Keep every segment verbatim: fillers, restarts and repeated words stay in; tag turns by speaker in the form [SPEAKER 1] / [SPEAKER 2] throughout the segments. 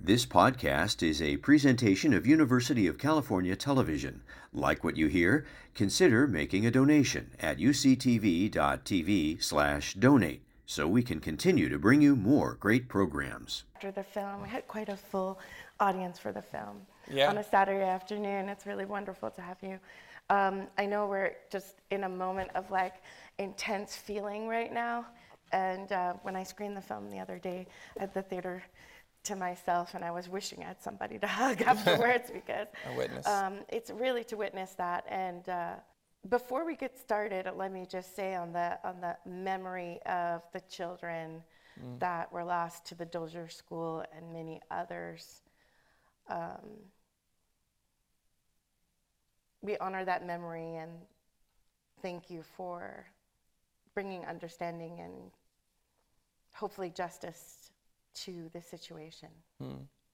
[SPEAKER 1] This podcast is a presentation of University of California Television. Like what you hear? Consider making a donation at uctv.tv slash donate so we can continue to bring you more great programs.
[SPEAKER 2] After the film, we had quite a full audience for the film.
[SPEAKER 3] Yeah.
[SPEAKER 2] On a Saturday afternoon. It's really wonderful to have you. Um, I know we're just in a moment of like intense feeling right now. And uh, when I screened the film the other day at the theater to myself, and I was wishing I had somebody to hug afterwards because
[SPEAKER 3] A witness.
[SPEAKER 2] Um, it's really to witness that. And uh, before we get started, let me just say on the on the memory of the children mm. that were lost to the Dozier School and many others. Um, we honor that memory and thank you for bringing understanding and hopefully justice to this situation.
[SPEAKER 3] Hmm.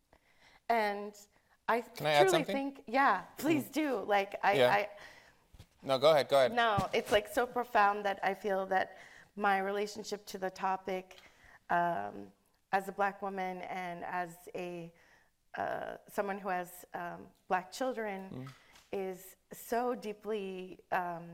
[SPEAKER 2] And I
[SPEAKER 3] Can I add
[SPEAKER 2] truly
[SPEAKER 3] something?
[SPEAKER 2] think, yeah, please
[SPEAKER 3] Hmm.
[SPEAKER 2] do. Like I,
[SPEAKER 3] Yeah.
[SPEAKER 2] I,
[SPEAKER 3] No, go ahead, go ahead.
[SPEAKER 2] no, it's like so profound that I feel that my relationship to the topic, um, as a Black woman and as a uh, someone who has um, Black children, mm. is so deeply um,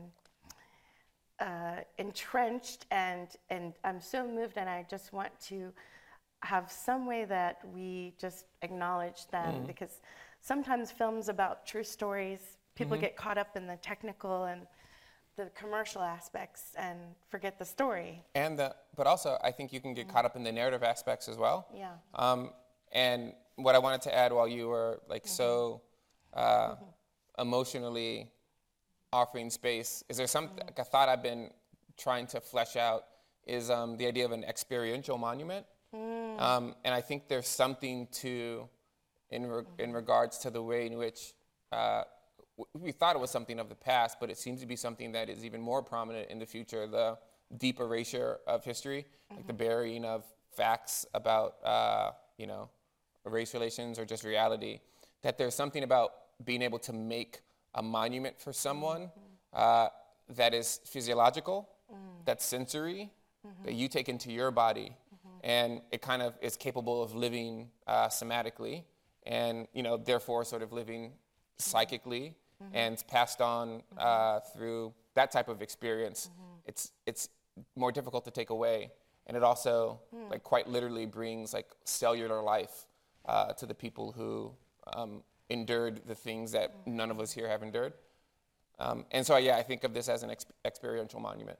[SPEAKER 2] uh, entrenched, and and I'm so moved, and I just want to have some way that we just acknowledge them, mm. because sometimes films about true stories, people mm-hmm. get caught up in the technical and the commercial aspects and forget the story.
[SPEAKER 3] And the, but also I think you can get mm. caught up in the narrative aspects as well.
[SPEAKER 2] Yeah.
[SPEAKER 3] Um, and what I wanted to add while you were like mm-hmm. so uh, mm-hmm. emotionally offering space, is there some mm-hmm. like a thought I've been trying to flesh out is um, the idea of an experiential monument. Mm. Um, and I think there's something to, in re- mm-hmm. in regards to the way in which uh, w- we thought it was something of the past, but it seems to be something that is even more prominent in the future, the deep erasure of history, mm-hmm. like the burying of facts about, uh, you know, race relations or just reality, that there's something about being able to make a monument for someone mm-hmm. uh, that is physiological, mm. that's sensory, mm-hmm. that you take into your body, and it kind of is capable of living uh, somatically, and you know, therefore, sort of living psychically, mm-hmm. and it's passed on uh, through that type of experience. Mm-hmm. It's it's more difficult to take away, and it also, mm. like, quite literally brings like cellular life uh, to the people who um, endured the things that mm-hmm. none of us here have endured. Um, and so, yeah, I think of this as an ex- experiential monument.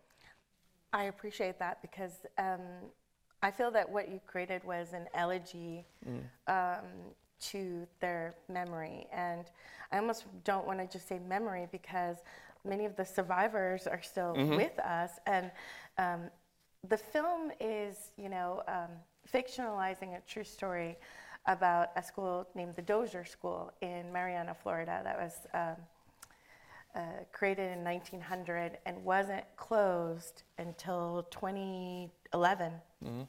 [SPEAKER 2] I appreciate that because. Um, I feel that what you created was an elegy mm. um, to their memory. And I almost don't want to just say memory because many of the survivors are still mm-hmm. with us. And um, the film is, you know, um, fictionalizing a true story about a school named the Dozier School in Marianna, Florida, that was um, uh, created in nineteen hundred and wasn't closed until twenty eleven. Mm-hmm.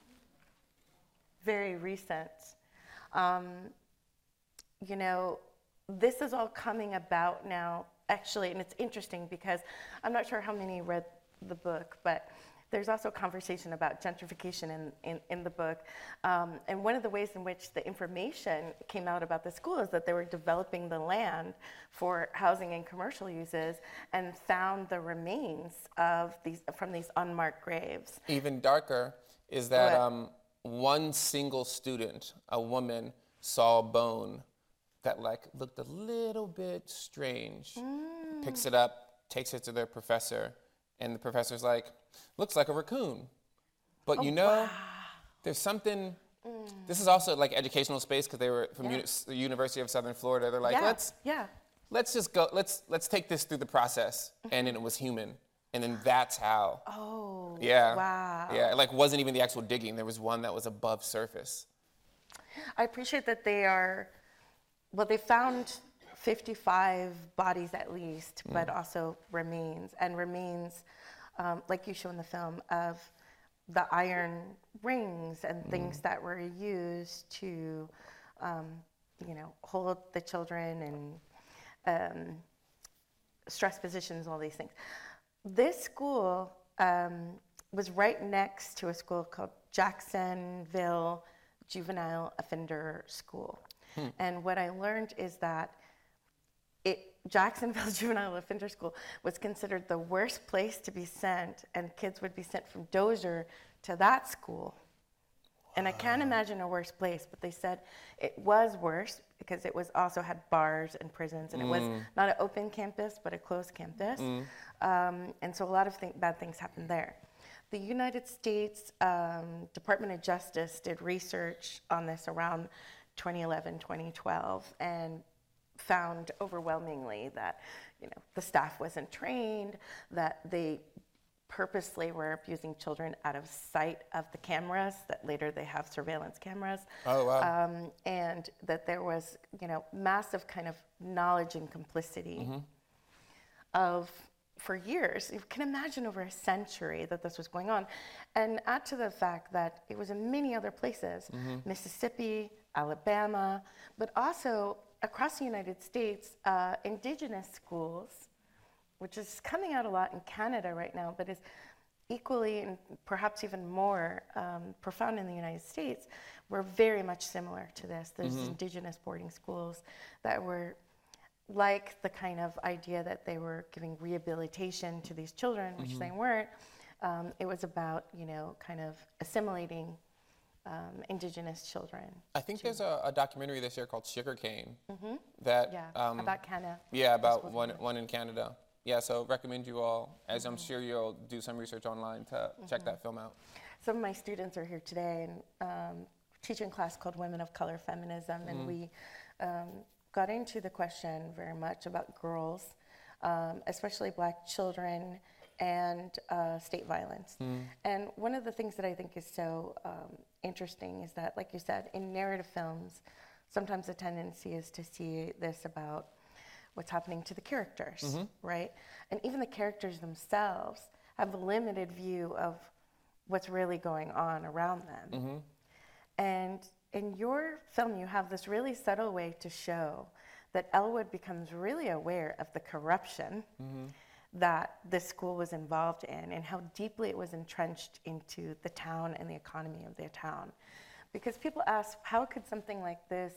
[SPEAKER 2] Very recent. Um, you know, this is all coming about now, actually, and it's interesting because I'm not sure how many read the book, but there's also conversation about gentrification in, in, in the book. Um, and one of the ways in which the information came out about the school is that they were developing the land for housing and commercial uses and found the remains of these from these unmarked graves.
[SPEAKER 3] Even darker is that um, one single student, a woman, saw a bone that like looked a little bit strange, mm. picks it up, takes it to their professor, and the professor's like, looks like a raccoon. But
[SPEAKER 2] oh,
[SPEAKER 3] you know,
[SPEAKER 2] wow.
[SPEAKER 3] there's something, mm. this is also like educational space because they were from yeah. uni- the University of Southern Florida. They're like,
[SPEAKER 2] yeah.
[SPEAKER 3] let's
[SPEAKER 2] yeah.
[SPEAKER 3] let's just go, let's let's take this through the process. Mm-hmm. And then it was human. And then that's how.
[SPEAKER 2] Oh,
[SPEAKER 3] yeah.
[SPEAKER 2] wow.
[SPEAKER 3] Yeah, it like wasn't even the actual digging. There was one that was above surface.
[SPEAKER 2] I appreciate that they are, well, they found fifty-five bodies at least, mm. but also remains. And remains, um, like you show in the film, of the iron rings and mm. things that were used to, um, you know, hold the children and um, stress positions, all these things. This school um, was right next to a school called Jacksonville juvenile offender school. Hmm. And what I learned is that it, Jacksonville Juvenile Offender School was considered the worst place to be sent, and kids would be sent from Dozier to that school. And I can't imagine a worse place, but they said it was worse because it was also had bars and prisons, and mm. it was not an open campus, but a closed campus. Mm. Um, and so a lot of th- bad things happened there. The United States um, Department of Justice did research on this around twenty eleven, twenty twelve, and found overwhelmingly that, you know, the staff wasn't trained, that they purposely were abusing children out of sight of the cameras, that later they have surveillance cameras.
[SPEAKER 3] Oh, wow.
[SPEAKER 2] Um, and that there was, you know, massive kind of knowledge and complicity mm-hmm. of, for years, you can imagine over a century that this was going on. And add to the fact that it was in many other places, mm-hmm. Mississippi, Alabama, but also across the United States, uh, indigenous schools, which is coming out a lot in Canada right now, but is equally and perhaps even more um, profound in the United States, were very much similar to this. There's mm-hmm. indigenous boarding schools that were like the kind of idea that they were giving rehabilitation to these children, which mm-hmm. they weren't. Um, it was about, you know, kind of assimilating um, indigenous children.
[SPEAKER 3] I think
[SPEAKER 2] to,
[SPEAKER 3] there's a, a documentary this year called Sugarcane.
[SPEAKER 2] Mm-hmm.
[SPEAKER 3] That
[SPEAKER 2] yeah,
[SPEAKER 3] um,
[SPEAKER 2] about Canada.
[SPEAKER 3] Yeah, about one one in Canada. Yeah, so recommend you all, as mm-hmm. I'm sure you'll do some research online to mm-hmm. check that film out.
[SPEAKER 2] Some of my students are here today and um, teaching a class called Women of Color Feminism, and mm-hmm. we um, got into the question very much about girls, um, especially black children, and uh, state violence. Mm. And one of the things that I think is so um, interesting is that, like you said, in narrative films, sometimes the tendency is to see this about what's happening to the characters, mm-hmm. right? And even the characters themselves have a limited view of what's really going on around them. Mm-hmm. And in your film, you have this really subtle way to show that Elwood becomes really aware of the corruption mm-hmm. that this school was involved in and how deeply it was entrenched into the town and the economy of their town. Because people ask, how could something like this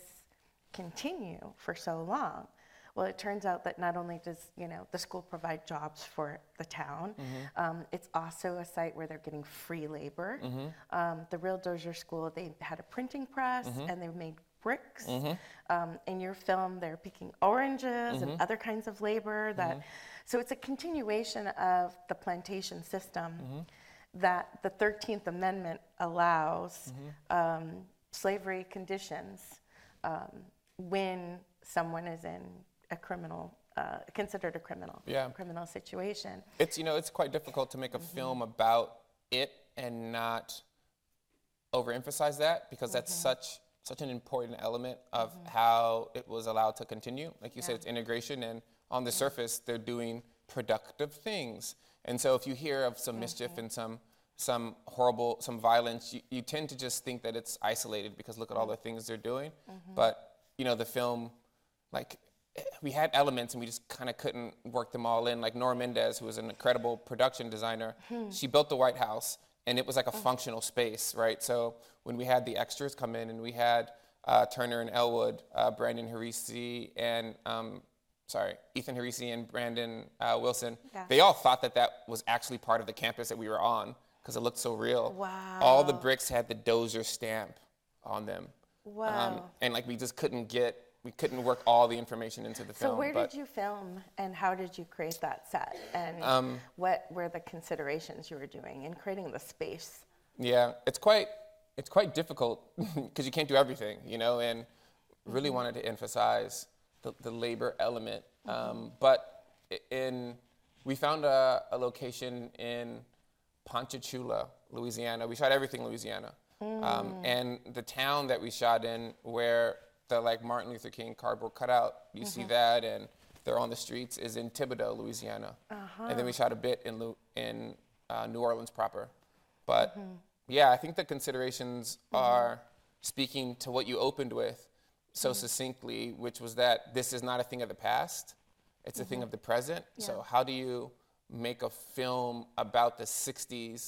[SPEAKER 2] continue for so long? Well, it turns out that not only does, you know, the school provide jobs for the town, mm-hmm. um, it's also a site where they're getting free labor. Mm-hmm. Um, the Real Dozier School, they had a printing press mm-hmm. and they made bricks. Mm-hmm. Um, in your film, they're picking oranges mm-hmm. and other kinds of labor. That, mm-hmm. So it's a continuation of the plantation system mm-hmm. that the thirteenth Amendment allows mm-hmm. um, slavery conditions um, when someone is in a criminal, uh, considered a criminal,
[SPEAKER 3] yeah.
[SPEAKER 2] criminal situation.
[SPEAKER 3] It's, you know, it's quite difficult to make a mm-hmm. film about it and not overemphasize that, because that's mm-hmm. such such an important element of mm-hmm. how it was allowed to continue. Like you yeah. said, it's integration, and on the mm-hmm. surface, they're doing productive things. And so if you hear of some mm-hmm. mischief and some some horrible, some violence, you, you tend to just think that it's isolated because look at all the things they're doing. Mm-hmm. But, you know, the film, like, we had elements and we just kind of couldn't work them all in. Like Nora Mendez, who was an incredible production designer, hmm. she built the White House and it was like a oh. functional space, right? So when we had the extras come in and we had uh, Turner and Elwood, uh, Brandon Harisi and, um, sorry, Ethan Harisi and Brandon uh, Wilson, yeah. they all thought that that was actually part of the campus that we were on because it looked so real.
[SPEAKER 2] Wow.
[SPEAKER 3] All the bricks had the Dozier stamp on them.
[SPEAKER 2] Wow. Um,
[SPEAKER 3] and like we just couldn't get, we couldn't work all the information into the film.
[SPEAKER 2] So where did you film and how did you create that set? And
[SPEAKER 3] um,
[SPEAKER 2] what were the considerations you were doing in creating the space?
[SPEAKER 3] Yeah, it's quite, it's quite difficult because you can't do everything, you know, and really mm-hmm. wanted to emphasize the, the labor element. Mm-hmm. Um, but in, we found a, a location in Ponchatoula, Louisiana. We shot everything in Louisiana. Mm. Um, and the town that we shot in where the like Martin Luther King cardboard cutout, you mm-hmm. see that, and they're on the streets, is in Thibodaux, Louisiana. Uh-huh. And then we shot a bit in Lu- in uh, New Orleans proper. But mm-hmm. yeah, I think the considerations mm-hmm. are speaking to what you opened with so mm-hmm. succinctly, which was that this is not a thing of the past, it's mm-hmm. a thing of the present. Yeah. So how do you make a film about the sixties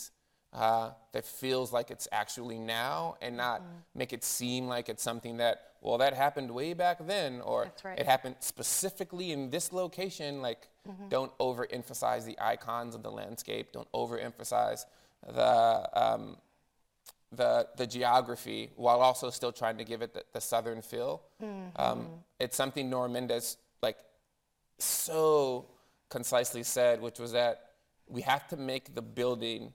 [SPEAKER 3] uh, that feels like it's actually now, and not mm-hmm. make it seem like it's something that, well, that happened way back then, or
[SPEAKER 2] That's right.
[SPEAKER 3] it happened specifically in this location. Like, mm-hmm. don't overemphasize the icons of the landscape. Don't overemphasize the um, the the geography, while also still trying to give it the, the southern feel. Mm-hmm. Um, it's something Norm Mendes like so concisely said, which was that we have to make the building.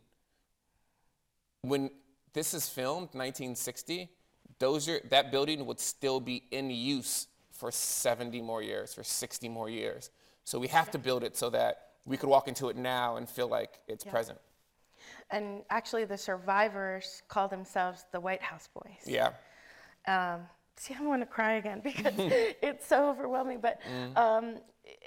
[SPEAKER 3] When this is filmed, nineteen sixty, those are, that building would still be in use for seventy more years, for sixty more years. So we have yeah. to build it so that we could walk into it now and feel like it's yeah. present.
[SPEAKER 2] And actually, the survivors call themselves the White House Boys.
[SPEAKER 3] Yeah.
[SPEAKER 2] Um, see, I want to cry again because it's so overwhelming. But mm. um,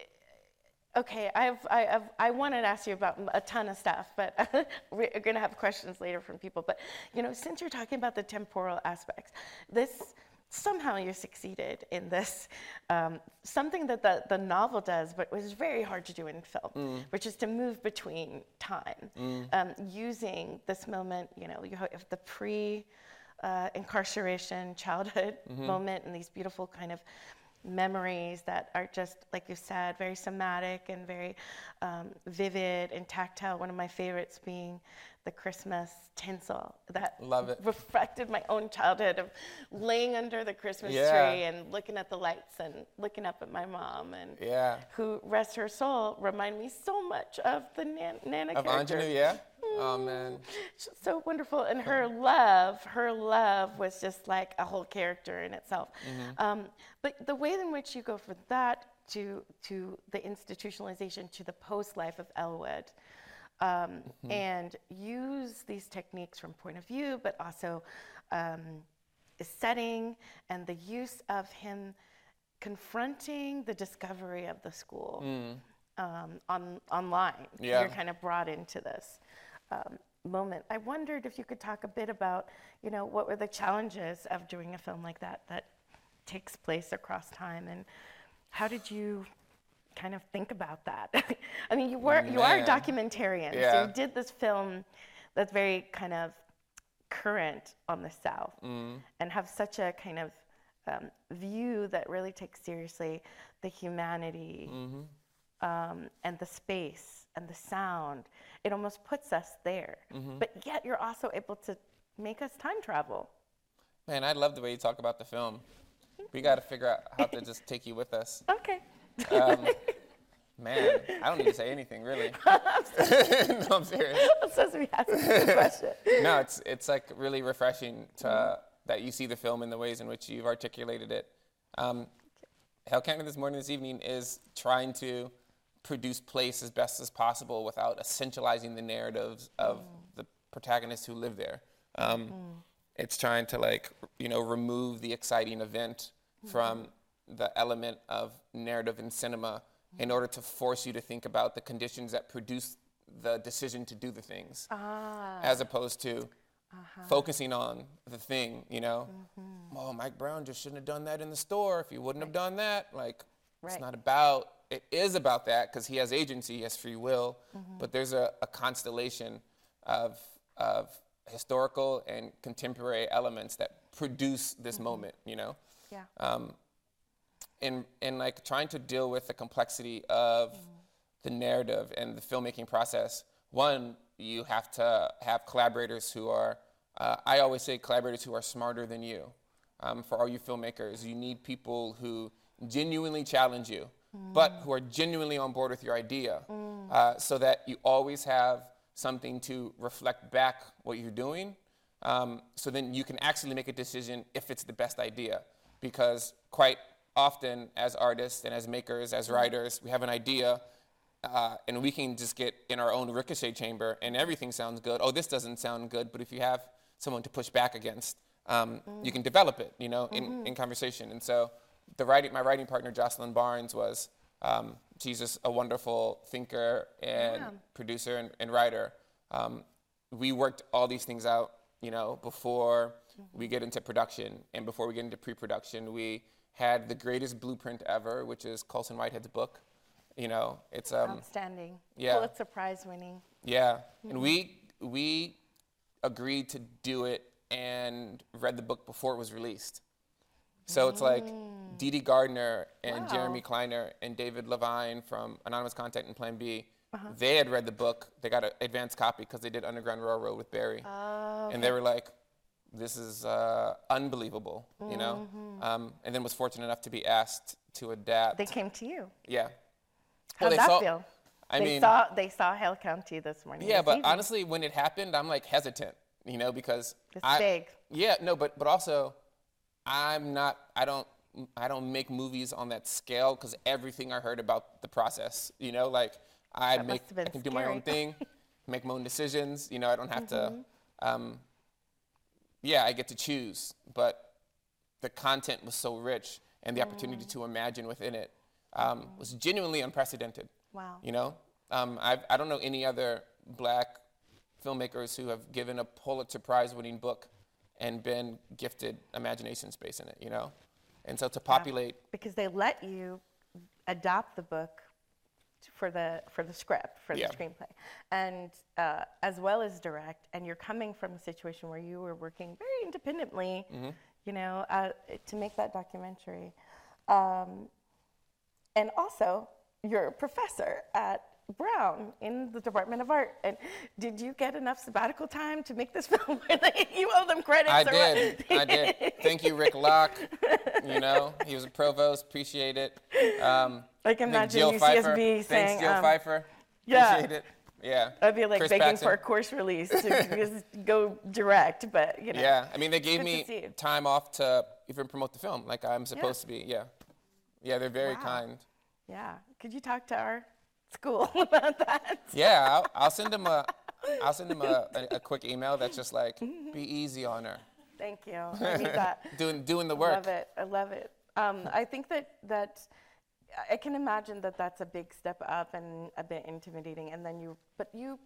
[SPEAKER 2] okay, I've, I, I've, I wanted to ask you about a ton of stuff, but we're going to have questions later from people. But you know, since you're talking about the temporal aspects, this somehow you succeeded in this, um, something that the, the novel does, but was very hard to do in film, mm. which is to move between time, mm. um, using this moment, you know, you have the pre uh, incarceration childhood mm-hmm. moment and these beautiful kind of memories that are just, like you said, very somatic and very um, vivid and tactile. One of my favorites being the Christmas tinsel that
[SPEAKER 3] Love it.
[SPEAKER 2] reflected my own childhood of laying under the Christmas
[SPEAKER 3] yeah.
[SPEAKER 2] tree and looking at the lights and looking up at my mom, and
[SPEAKER 3] yeah.
[SPEAKER 2] who, rest her soul, remind me so much of the Nan- Nana
[SPEAKER 3] of
[SPEAKER 2] character.
[SPEAKER 3] Anjanou, yeah? Mm. Oh, man.
[SPEAKER 2] She's so wonderful. And her love, her love was just like a whole character in itself. Mm-hmm. Um, but the way in which you go from that to, to the institutionalization to the post-life of Elwood, Um, mm-hmm. and use these techniques from point of view, but also um, setting and the use of him confronting the discovery of the school mm. um, on online.
[SPEAKER 3] Yeah.
[SPEAKER 2] You're kind of brought into this um, moment. I wondered if you could talk a bit about, you know, what were the challenges of doing a film like that that takes place across time, and how did you kind of think about that? I mean, you were you are a documentarian,
[SPEAKER 3] yeah.
[SPEAKER 2] so you did this film that's very kind of current on the South, mm. and have such a kind of um, view that really takes seriously the humanity mm-hmm. um, and the space and the sound. It almost puts us there, mm-hmm. but yet you're also able to make us time travel.
[SPEAKER 3] Man, I love the way you talk about the film. We got to figure out how to just take you with us.
[SPEAKER 2] Okay.
[SPEAKER 3] Um, man, I don't need to say anything, really. No, I'm serious.
[SPEAKER 2] I'm supposed to be asking a question.
[SPEAKER 3] No, it's it's like really refreshing to, uh, that you see the film in the ways in which you've articulated it. Um, Hail Canton This Morning, This Evening is trying to produce place as best as possible without essentializing the narratives of mm. the protagonists who live there. Um, mm. It's trying to, like, you know, remove the exciting event mm. from the element of narrative in cinema in order to force you to think about the conditions that produce the decision to do the things, ah. as opposed to uh-huh. focusing on the thing, you know. Mm-hmm. Oh, Mike Brown just shouldn't have done that in the store. If he wouldn't right. have done that, like, right. it's not about, it is about that because he has agency, he has free will, mm-hmm. but there's a, a constellation of, of historical and contemporary elements that produce this mm-hmm. moment, you know.
[SPEAKER 2] Yeah.
[SPEAKER 3] Um, and, and like trying to deal with the complexity of mm. the narrative and the filmmaking process. One, you have to have collaborators who are, uh, I always say collaborators who are smarter than you. Um, for all you filmmakers, you need people who genuinely challenge you, mm. but who are genuinely on board with your idea, mm. uh, so that you always have something to reflect back what you're doing. Um, so then you can actually make a decision if it's the best idea. Because quite often as artists and as makers, as writers, we have an idea uh, and we can just get in our own ricochet chamber and everything sounds good. Oh, this doesn't sound good, but if you have someone to push back against, um, mm. you can develop it, you know, in, mm-hmm. in conversation. And so the writing, my writing partner, Jocelyn Barnes, was, um, she's just a wonderful thinker and yeah. producer and, and writer. Um, we worked all these things out, you know, before mm-hmm. we get into production and before we get into pre-production. We had the greatest blueprint ever, which is Colson Whitehead's book. You know, it's um,
[SPEAKER 2] outstanding.
[SPEAKER 3] Yeah,
[SPEAKER 2] Pulitzer Prize winning.
[SPEAKER 3] Yeah, mm-hmm. and we we agreed to do it and read the book before it was released. So it's like Dee Dee Gardner and
[SPEAKER 2] Wow.
[SPEAKER 3] Jeremy Kleiner and David Levine from Anonymous Contact and Plan B, they had read the book. They got an advance copy because they did Underground Railroad with Barry.
[SPEAKER 2] Oh,
[SPEAKER 3] And they were like, this is uh, unbelievable, you know? Um, and then was fortunate enough to be asked to adapt.
[SPEAKER 2] they came to you.
[SPEAKER 3] yeah.
[SPEAKER 2] How'd
[SPEAKER 3] they
[SPEAKER 2] that
[SPEAKER 3] saw,
[SPEAKER 2] feel?
[SPEAKER 3] I
[SPEAKER 2] they
[SPEAKER 3] mean,
[SPEAKER 2] saw they saw Hale County this morning.
[SPEAKER 3] yeah,
[SPEAKER 2] this
[SPEAKER 3] but
[SPEAKER 2] evening.
[SPEAKER 3] honestly, when it happened, I'm like hesitant, you know, because
[SPEAKER 2] It's
[SPEAKER 3] I,
[SPEAKER 2] big.
[SPEAKER 3] Yeah, no, but but also, I'm not. I don't. I don't make movies on that scale because everything I heard about the process, you know, like I
[SPEAKER 2] That
[SPEAKER 3] make.
[SPEAKER 2] must have been
[SPEAKER 3] I can do my own
[SPEAKER 2] scary.
[SPEAKER 3] thing, make my own decisions. You know, I don't have
[SPEAKER 2] Mm-hmm.
[SPEAKER 3] to. Um, yeah, I get to choose, but the content was so rich, and the opportunity
[SPEAKER 2] Mm.
[SPEAKER 3] to imagine within it um, was genuinely unprecedented.
[SPEAKER 2] Wow.
[SPEAKER 3] You know, um, I've, I don't know any other black filmmakers who have given a Pulitzer Prize-winning book and been gifted imagination space in it. You know, and so to populate,
[SPEAKER 2] Because they let you adopt the book t- for the for the script, for
[SPEAKER 3] Yeah.
[SPEAKER 2] the screenplay, and uh, as well as direct. And you're coming from a situation where you were working very independently,
[SPEAKER 3] Mm-hmm.
[SPEAKER 2] you know, uh, to make that documentary. Um, and also, you're a professor at Brown in the Department of Art. And did you get enough sabbatical time to make this film? Where they, you owe them credits.
[SPEAKER 3] I
[SPEAKER 2] or
[SPEAKER 3] did,
[SPEAKER 2] what?
[SPEAKER 3] I did. Thank you, Rick Locke. You know, he was a provost. Appreciate it. Um,
[SPEAKER 2] I can
[SPEAKER 3] I think
[SPEAKER 2] imagine
[SPEAKER 3] Jill
[SPEAKER 2] U C S B
[SPEAKER 3] Pfeiffer.
[SPEAKER 2] saying,
[SPEAKER 3] Thanks, Jill
[SPEAKER 2] um,
[SPEAKER 3] Pfeiffer.
[SPEAKER 2] yeah.
[SPEAKER 3] Appreciate it. Yeah.
[SPEAKER 2] I'd be like
[SPEAKER 3] Chris
[SPEAKER 2] begging
[SPEAKER 3] Paxton.
[SPEAKER 2] for a course release to just go direct, but you know.
[SPEAKER 3] Yeah, I mean, they gave
[SPEAKER 2] Good to
[SPEAKER 3] me
[SPEAKER 2] see you.
[SPEAKER 3] time off to even promote the film, like I'm supposed to be. Yeah, yeah, they're very
[SPEAKER 2] Wow.
[SPEAKER 3] kind.
[SPEAKER 2] Yeah. Could you talk to our school about that?
[SPEAKER 3] Yeah, I'll, I'll send them a, I'll send them a, a, a quick email that's just like, be easy on her,
[SPEAKER 2] Thank you. I need that.
[SPEAKER 3] doing doing the
[SPEAKER 2] I
[SPEAKER 3] work.
[SPEAKER 2] love it. I love it. Um, I think that that I can imagine that that's a big step up and a bit intimidating. And then you, but you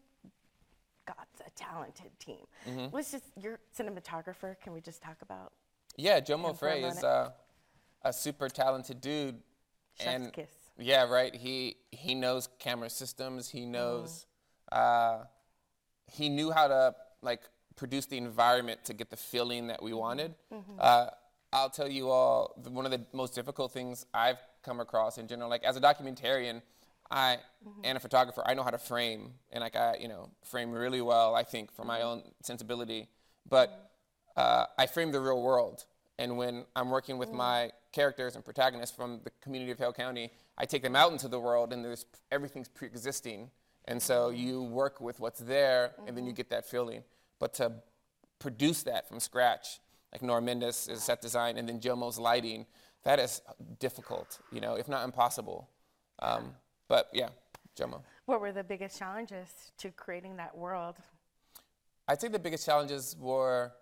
[SPEAKER 2] got a talented team.
[SPEAKER 3] Mm-hmm.
[SPEAKER 2] Let's just your cinematographer. Can we just talk about
[SPEAKER 3] Yeah, Jomo
[SPEAKER 2] him for a
[SPEAKER 3] Frey is
[SPEAKER 2] minute?
[SPEAKER 3] uh, a super talented dude.
[SPEAKER 2] Chef's
[SPEAKER 3] and
[SPEAKER 2] kiss?
[SPEAKER 3] Yeah, right. He he knows camera systems. He knows.
[SPEAKER 2] Mm.
[SPEAKER 3] Uh, he knew how to like produce the environment to get the feeling that we wanted.
[SPEAKER 2] Mm-hmm.
[SPEAKER 3] Uh, I'll tell you all, the, one of the most difficult things I've come across in general, like as a documentarian, I
[SPEAKER 2] Mm-hmm.
[SPEAKER 3] and a photographer, I know how to frame, and like I, you know, frame really well. I think for my
[SPEAKER 2] Mm-hmm.
[SPEAKER 3] own sensibility, but uh, I frame the real world. And when I'm working with my characters and protagonists from the community of Hale County, I take them out into the world, and there's everything's pre-existing, and so you work with what's there, and then you get that feeling. But to produce that from scratch, like Nora Mendes is set design, and then Jomo's lighting, that is difficult, you know, if not impossible. Um, but yeah, Jomo.
[SPEAKER 2] What were the biggest challenges to creating that world?
[SPEAKER 3] I'd say the biggest challenges were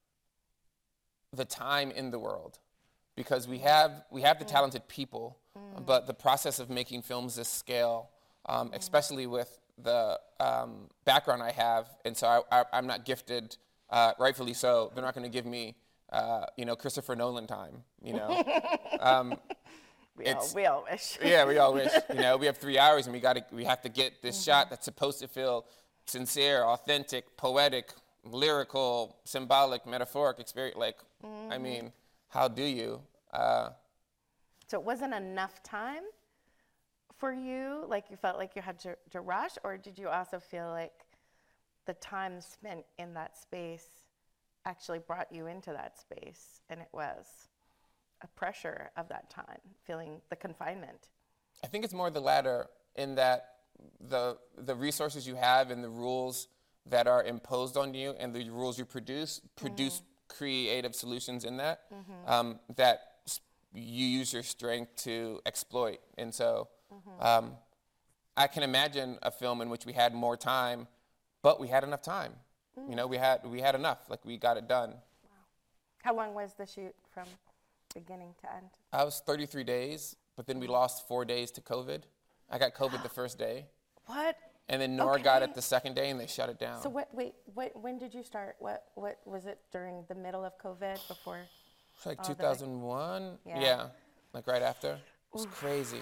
[SPEAKER 3] the time in the world, because we have we have the talented people, but the process of making films this scale, um, especially with the um, background I have, and so I, I, I'm not gifted, uh, rightfully so. They're not going to give me, uh, you know, Christopher Nolan time, you know. um,
[SPEAKER 2] We all,
[SPEAKER 3] It's-
[SPEAKER 2] we all wish.
[SPEAKER 3] yeah, we all wish. You know, we have three hours, and we got to we have to get this shot that's supposed to feel sincere, authentic, poetic, lyrical, symbolic, metaphoric experience. Like, I mean, how do you? Uh,
[SPEAKER 2] So it wasn't enough time for you? Like you felt like you had to, to rush? Or did you also feel like the time spent in that space actually brought you into that space and it was a pressure of that time, feeling the confinement?
[SPEAKER 3] I think it's more the latter, in that the the resources you have and the rules that are imposed on you and the rules you produce produce creative solutions in that um, that s- you use your strength to exploit. And so um, I can imagine a film in which we had more time, but we had enough time. You know, we had we had enough. Like, we got it done.
[SPEAKER 2] How long was the shoot from beginning to end?
[SPEAKER 3] I was thirty-three days, but then we lost four days to COVID. I got COVID the first day,
[SPEAKER 2] What?
[SPEAKER 3] and then Nora got
[SPEAKER 2] Okay.
[SPEAKER 3] it the second day, and they shut it down.
[SPEAKER 2] So what, wait, what, when did you start? What, what was it during the middle of COVID before?
[SPEAKER 3] It's like
[SPEAKER 2] Oh, the-
[SPEAKER 3] two thousand one.
[SPEAKER 2] Yeah.
[SPEAKER 3] Yeah. like right after. It was crazy.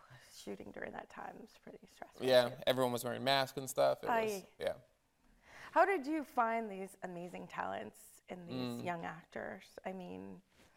[SPEAKER 2] Shooting during that time was pretty stressful.
[SPEAKER 3] Yeah,
[SPEAKER 2] too.
[SPEAKER 3] everyone was wearing masks and stuff. It was,
[SPEAKER 2] Aye.
[SPEAKER 3] yeah.
[SPEAKER 2] How did you find these amazing talents in these
[SPEAKER 3] Mm.
[SPEAKER 2] young actors? I mean,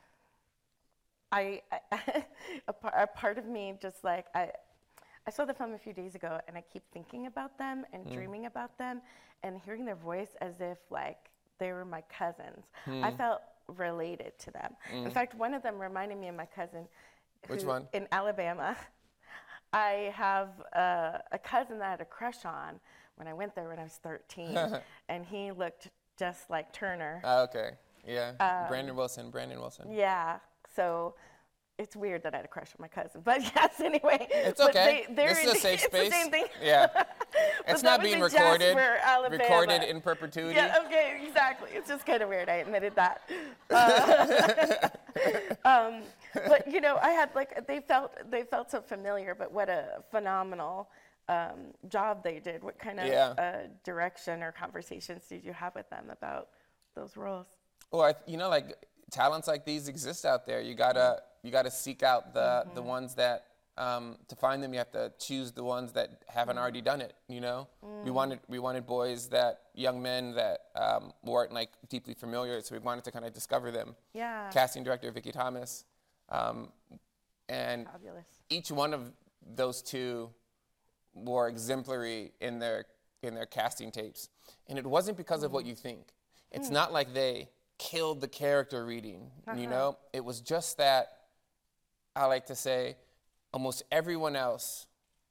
[SPEAKER 2] I, I a, par, a part of me just like I, I saw the film a few days ago, and I keep thinking about them and
[SPEAKER 3] Mm.
[SPEAKER 2] dreaming about them, and hearing their voice as if like they were my cousins. I
[SPEAKER 3] Mm.
[SPEAKER 2] felt related to them. In
[SPEAKER 3] Mm.
[SPEAKER 2] fact, one of them reminded me of my cousin.
[SPEAKER 3] Which
[SPEAKER 2] who-
[SPEAKER 3] one?
[SPEAKER 2] In Alabama. I have a, a cousin that I had a crush on when I went there when I was thirteen, and he looked just like Turner.
[SPEAKER 3] Ah, okay. Yeah.
[SPEAKER 2] Um,
[SPEAKER 3] Brandon Wilson. Brandon Wilson.
[SPEAKER 2] Yeah, so it's weird that I had a crush on my cousin, but yes, anyway.
[SPEAKER 3] It's
[SPEAKER 2] But
[SPEAKER 3] okay.
[SPEAKER 2] They, they're
[SPEAKER 3] This is a
[SPEAKER 2] in-
[SPEAKER 3] safe
[SPEAKER 2] it's
[SPEAKER 3] space.
[SPEAKER 2] the same thing.
[SPEAKER 3] Yeah.
[SPEAKER 2] But
[SPEAKER 3] It's
[SPEAKER 2] that
[SPEAKER 3] not
[SPEAKER 2] was
[SPEAKER 3] being
[SPEAKER 2] in
[SPEAKER 3] recorded.
[SPEAKER 2] Jasper, Alabama.
[SPEAKER 3] Recorded in perpetuity.
[SPEAKER 2] Yeah, okay, exactly. It's just kind of weird. I admitted that. Uh, um, but you know, I had like they felt they felt so familiar. But what a phenomenal um, job they did. What kind of
[SPEAKER 3] Yeah.
[SPEAKER 2] uh, direction or conversations did you have with them about those roles?
[SPEAKER 3] Well, I, you know, like talents like these exist out there. You gotta you gotta seek out the the ones that um, to find them. You have to choose the ones that haven't already done it. You know, we wanted we wanted boys that young men that um, weren't like deeply familiar, so we wanted to kind of discover them.
[SPEAKER 2] Yeah.
[SPEAKER 3] Casting director Vicky Thomas, um, and
[SPEAKER 2] Fabulous.
[SPEAKER 3] each one of those two were exemplary in their in their casting tapes, and it wasn't because of what you think. It's not like they killed the character reading, you know? It was just that, I like to say, almost everyone else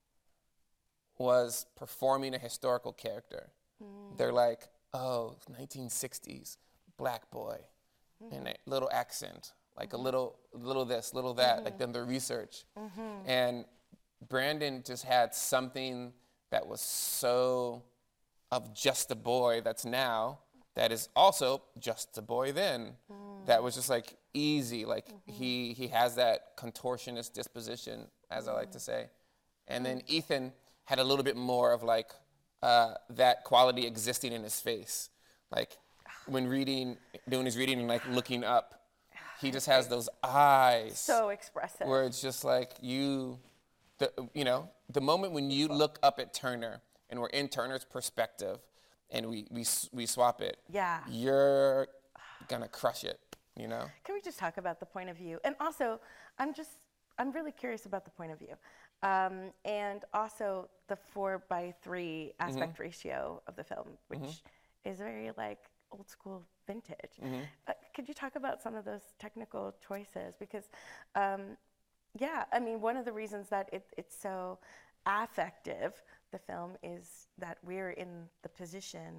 [SPEAKER 3] was performing a historical character. They're like, oh, nineteen sixties, black boy, and a little accent, like a little, little this, little that, like then the research. And Brandon just had something that was so of just a boy that's now, that is also just a boy then. That was just like easy. Like he he has that contortionist disposition, as I like to say. And then Ethan had a little bit more of like uh, that quality existing in his face. Like when reading, doing his reading and like looking up, he just has those eyes.
[SPEAKER 2] So expressive.
[SPEAKER 3] Where it's just like you, the, you know, the moment when you look up at Turner and we're in Turner's perspective, and we, we we swap it,
[SPEAKER 2] Yeah.
[SPEAKER 3] you're gonna crush it, you know?
[SPEAKER 2] Can we just talk about the point of view? And also, I'm just, I'm really curious about the point of view. Um, and also the four by three aspect ratio of the film, which is very like old school vintage. Uh, could you talk about some of those technical choices? Because, um, yeah, I mean, one of the reasons that it, it's so affective, the film, is that we're in the position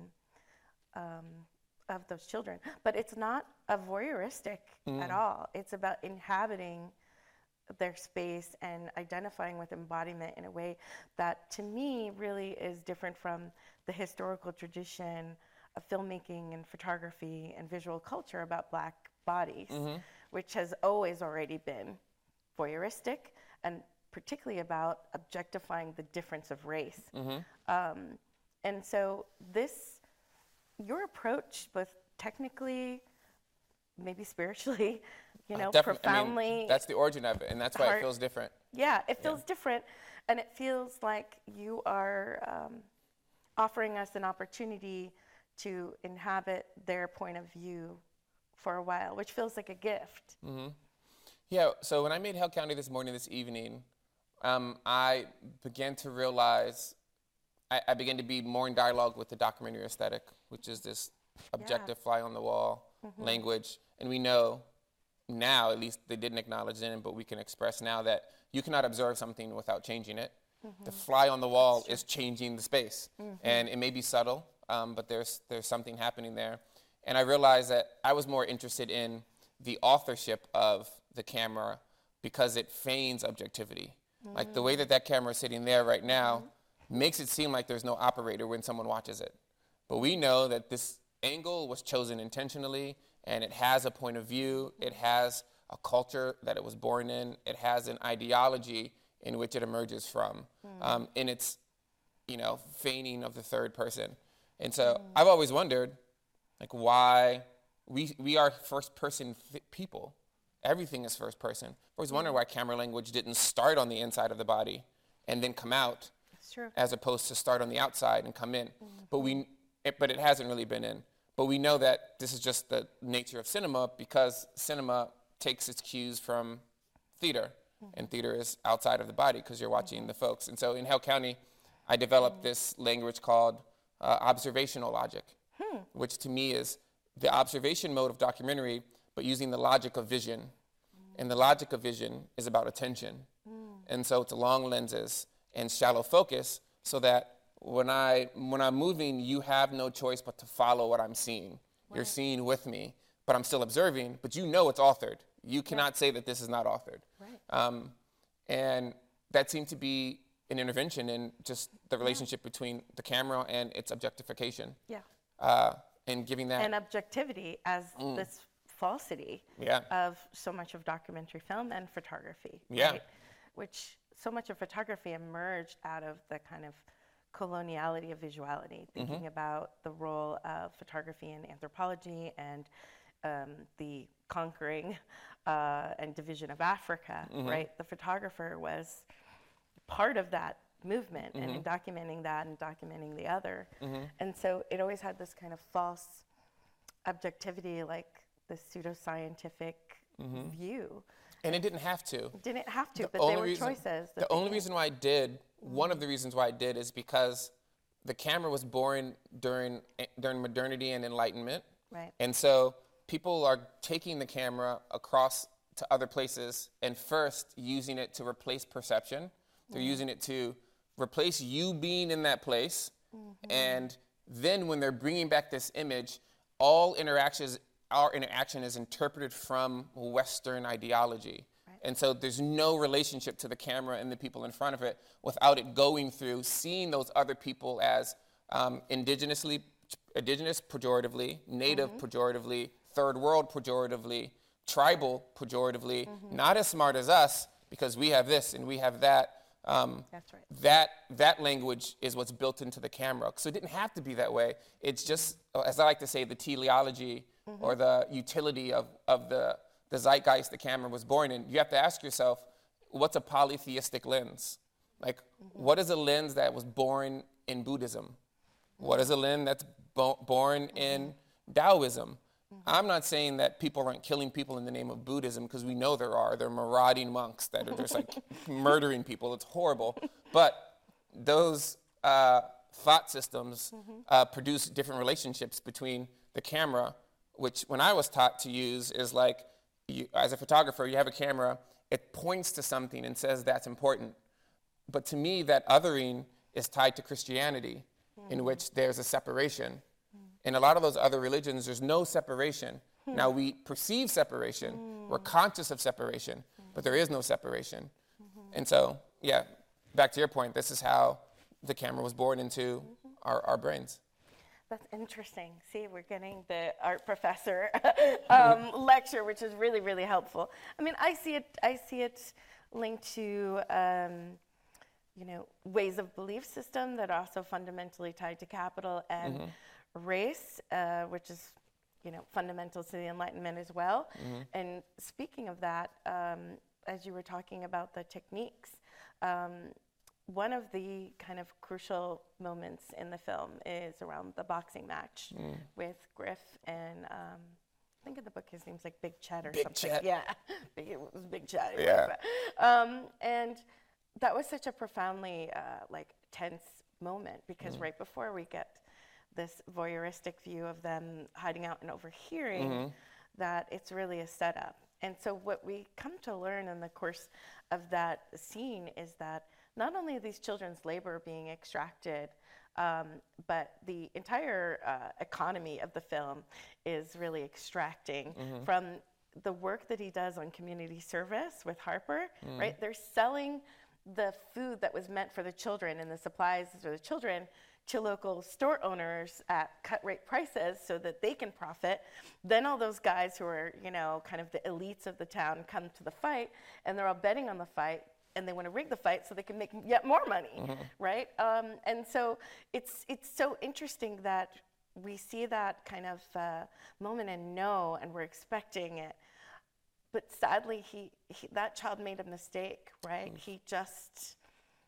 [SPEAKER 2] um, of those children. But it's not a voyeuristic at all. It's about inhabiting their space and identifying with embodiment in a way that, to me, really is different from the historical tradition of filmmaking and photography and visual culture about black bodies, which has always already been voyeuristic, and particularly about objectifying the difference of race. Um, and so this, your approach, both technically, maybe spiritually, you know,
[SPEAKER 3] Defi- I mean,
[SPEAKER 2] profoundly.
[SPEAKER 3] that's the origin of it, and that's why
[SPEAKER 2] heart-
[SPEAKER 3] it feels different.
[SPEAKER 2] Yeah, it feels different, and it feels like you are um, offering us an opportunity to inhabit their point of view for a while, which feels like a gift.
[SPEAKER 3] Yeah, so when I made Hell County this morning, this evening, um, I began to realize, I, I began to be more in dialogue with the documentary aesthetic, which is this objective fly on the wall language. And we know now, at least they didn't acknowledge then, but we can express now that you cannot observe something without changing it. The fly on the wall is changing the space. And it may be subtle, um, but there's, there's something happening there. And I realized that I was more interested in the authorship of the camera because it feigns objectivity. Like the way that that camera is sitting there right now makes it seem like there's no operator when someone watches it. But we know that this angle was chosen intentionally, and it has a point of view, it has a culture that it was born in, it has an ideology in which it emerges from, um, in its, you know, feigning of the third person. And so I've always wondered, like, why we we are first person th- people. Everything is first person. I always wondered why camera language didn't start on the inside of the body and then come out,
[SPEAKER 2] That's true.
[SPEAKER 3] as opposed to start on the outside and come in. But we, it, but it hasn't really been in. But we know that this is just the nature of cinema because cinema takes its cues from theater, mm-hmm. and theater is outside of the body because you're watching mm-hmm. the folks. And so in Hale County, I developed mm-hmm. this language called uh, observational logic, hmm. which to me is the observation mode of documentary, but using the logic of vision. Mm. And the logic of vision is about attention. Mm. And so it's long lenses and shallow focus so that when, I, when I'm moving, you have no choice but to follow what I'm seeing. Right. You're seeing with me, but I'm still observing, but you know it's authored. You cannot yeah. say that this is not authored. Right. Um, and that seemed to be an intervention in just the relationship yeah. between the camera and its objectification. Yeah. Uh, and giving that.
[SPEAKER 2] And objectivity as mm. this falsity
[SPEAKER 3] yeah.
[SPEAKER 2] of so much of documentary film and photography.
[SPEAKER 3] Yeah.
[SPEAKER 2] Right? Which so much of photography emerged out of the kind of coloniality of visuality, thinking mm-hmm. about the role of photography in anthropology and um, the conquering uh, and division of Africa, mm-hmm. right? The photographer was part of that movement mm-hmm. and in documenting that and documenting the other. Mm-hmm. And so it always had this kind of false objectivity, like the pseudoscientific mm-hmm. view.
[SPEAKER 3] And it didn't have to.
[SPEAKER 2] Didn't have to,
[SPEAKER 3] the
[SPEAKER 2] but there were
[SPEAKER 3] reason,
[SPEAKER 2] choices.
[SPEAKER 3] The only reason why I did, mm-hmm. one of the reasons why I did is because the camera was born during during modernity and enlightenment.
[SPEAKER 2] Right.
[SPEAKER 3] And so people are taking the camera across to other places and first using it to replace perception. They're mm-hmm. using it to replace you being in that place. Mm-hmm. And then when they're bringing back this image, all interactions, our interaction is interpreted from Western ideology. Right. And so there's no relationship to the camera and the people in front of it without it going through seeing those other people as um, indigenously, indigenous pejoratively, native mm-hmm. pejoratively, third world pejoratively, tribal pejoratively, mm-hmm. not as smart as us because we have this and we have that. Um,
[SPEAKER 2] That's right.
[SPEAKER 3] That that language is what's built into the camera. So it didn't have to be that way. It's just, as I like to say, the teleology mm-hmm. or the utility of, of the, the zeitgeist the camera was born in. You have to ask yourself, what's a polytheistic lens? Like, mm-hmm. what is a lens that was born in Buddhism? Mm-hmm. What is a lens that's bo- born mm-hmm. in Taoism? I'm not saying that people aren't killing people in the name of Buddhism, because we know there are. There are marauding monks that are just like murdering people. It's horrible. But those uh, thought systems mm-hmm. uh, produce different relationships between the camera, which when I was taught to use is like, you, as a photographer, you have a camera, it points to something and says that's important. But to me, that othering is tied to Christianity, mm-hmm. in which there's a separation. In a lot of those other religions, there's no separation. Hmm. Now, we perceive separation. Mm. We're conscious of separation, mm. but there is no separation. Mm-hmm. And so, yeah, back to your point, this is how the camera was born into mm-hmm. our, our brains.
[SPEAKER 2] That's interesting. See, we're getting the art professor um, lecture, which is really, really helpful. I mean, I see it, I see it linked to, um, you know, ways of belief system that are also fundamentally tied to capital and mm-hmm. race, uh, which is, you know, fundamental to the Enlightenment as well. Mm-hmm. And speaking of that, um, as you were talking about the techniques, um, one of the kind of crucial moments in the film is around the boxing match mm. with Griff and um, I think in the book his name's like Big Chet or
[SPEAKER 3] Big
[SPEAKER 2] something.
[SPEAKER 3] Chet.
[SPEAKER 2] Yeah, Big, it was Big Chet.
[SPEAKER 3] Yeah.
[SPEAKER 2] Um, and that was such a profoundly uh, like tense moment because mm. right before we get this voyeuristic view of them hiding out and overhearing, mm-hmm. that it's really a setup. And so what we come to learn in the course of that scene is that not only are these children's labor being extracted, um, but the entire uh, economy of the film is really extracting mm-hmm. from the work that he does on community service with Harper, mm. right? They're selling the food that was meant for the children and the supplies for the children to local store owners at cut rate prices so that they can profit. Then all those guys who are, you know, kind of the elites of the town come to the fight and they're all betting on the fight and they want to rig the fight so they can make yet more money, mm-hmm. right? Um, and so it's it's so interesting that we see that kind of uh, moment and know and we're expecting it. But sadly, he, he that child made a mistake, right? Mm. He just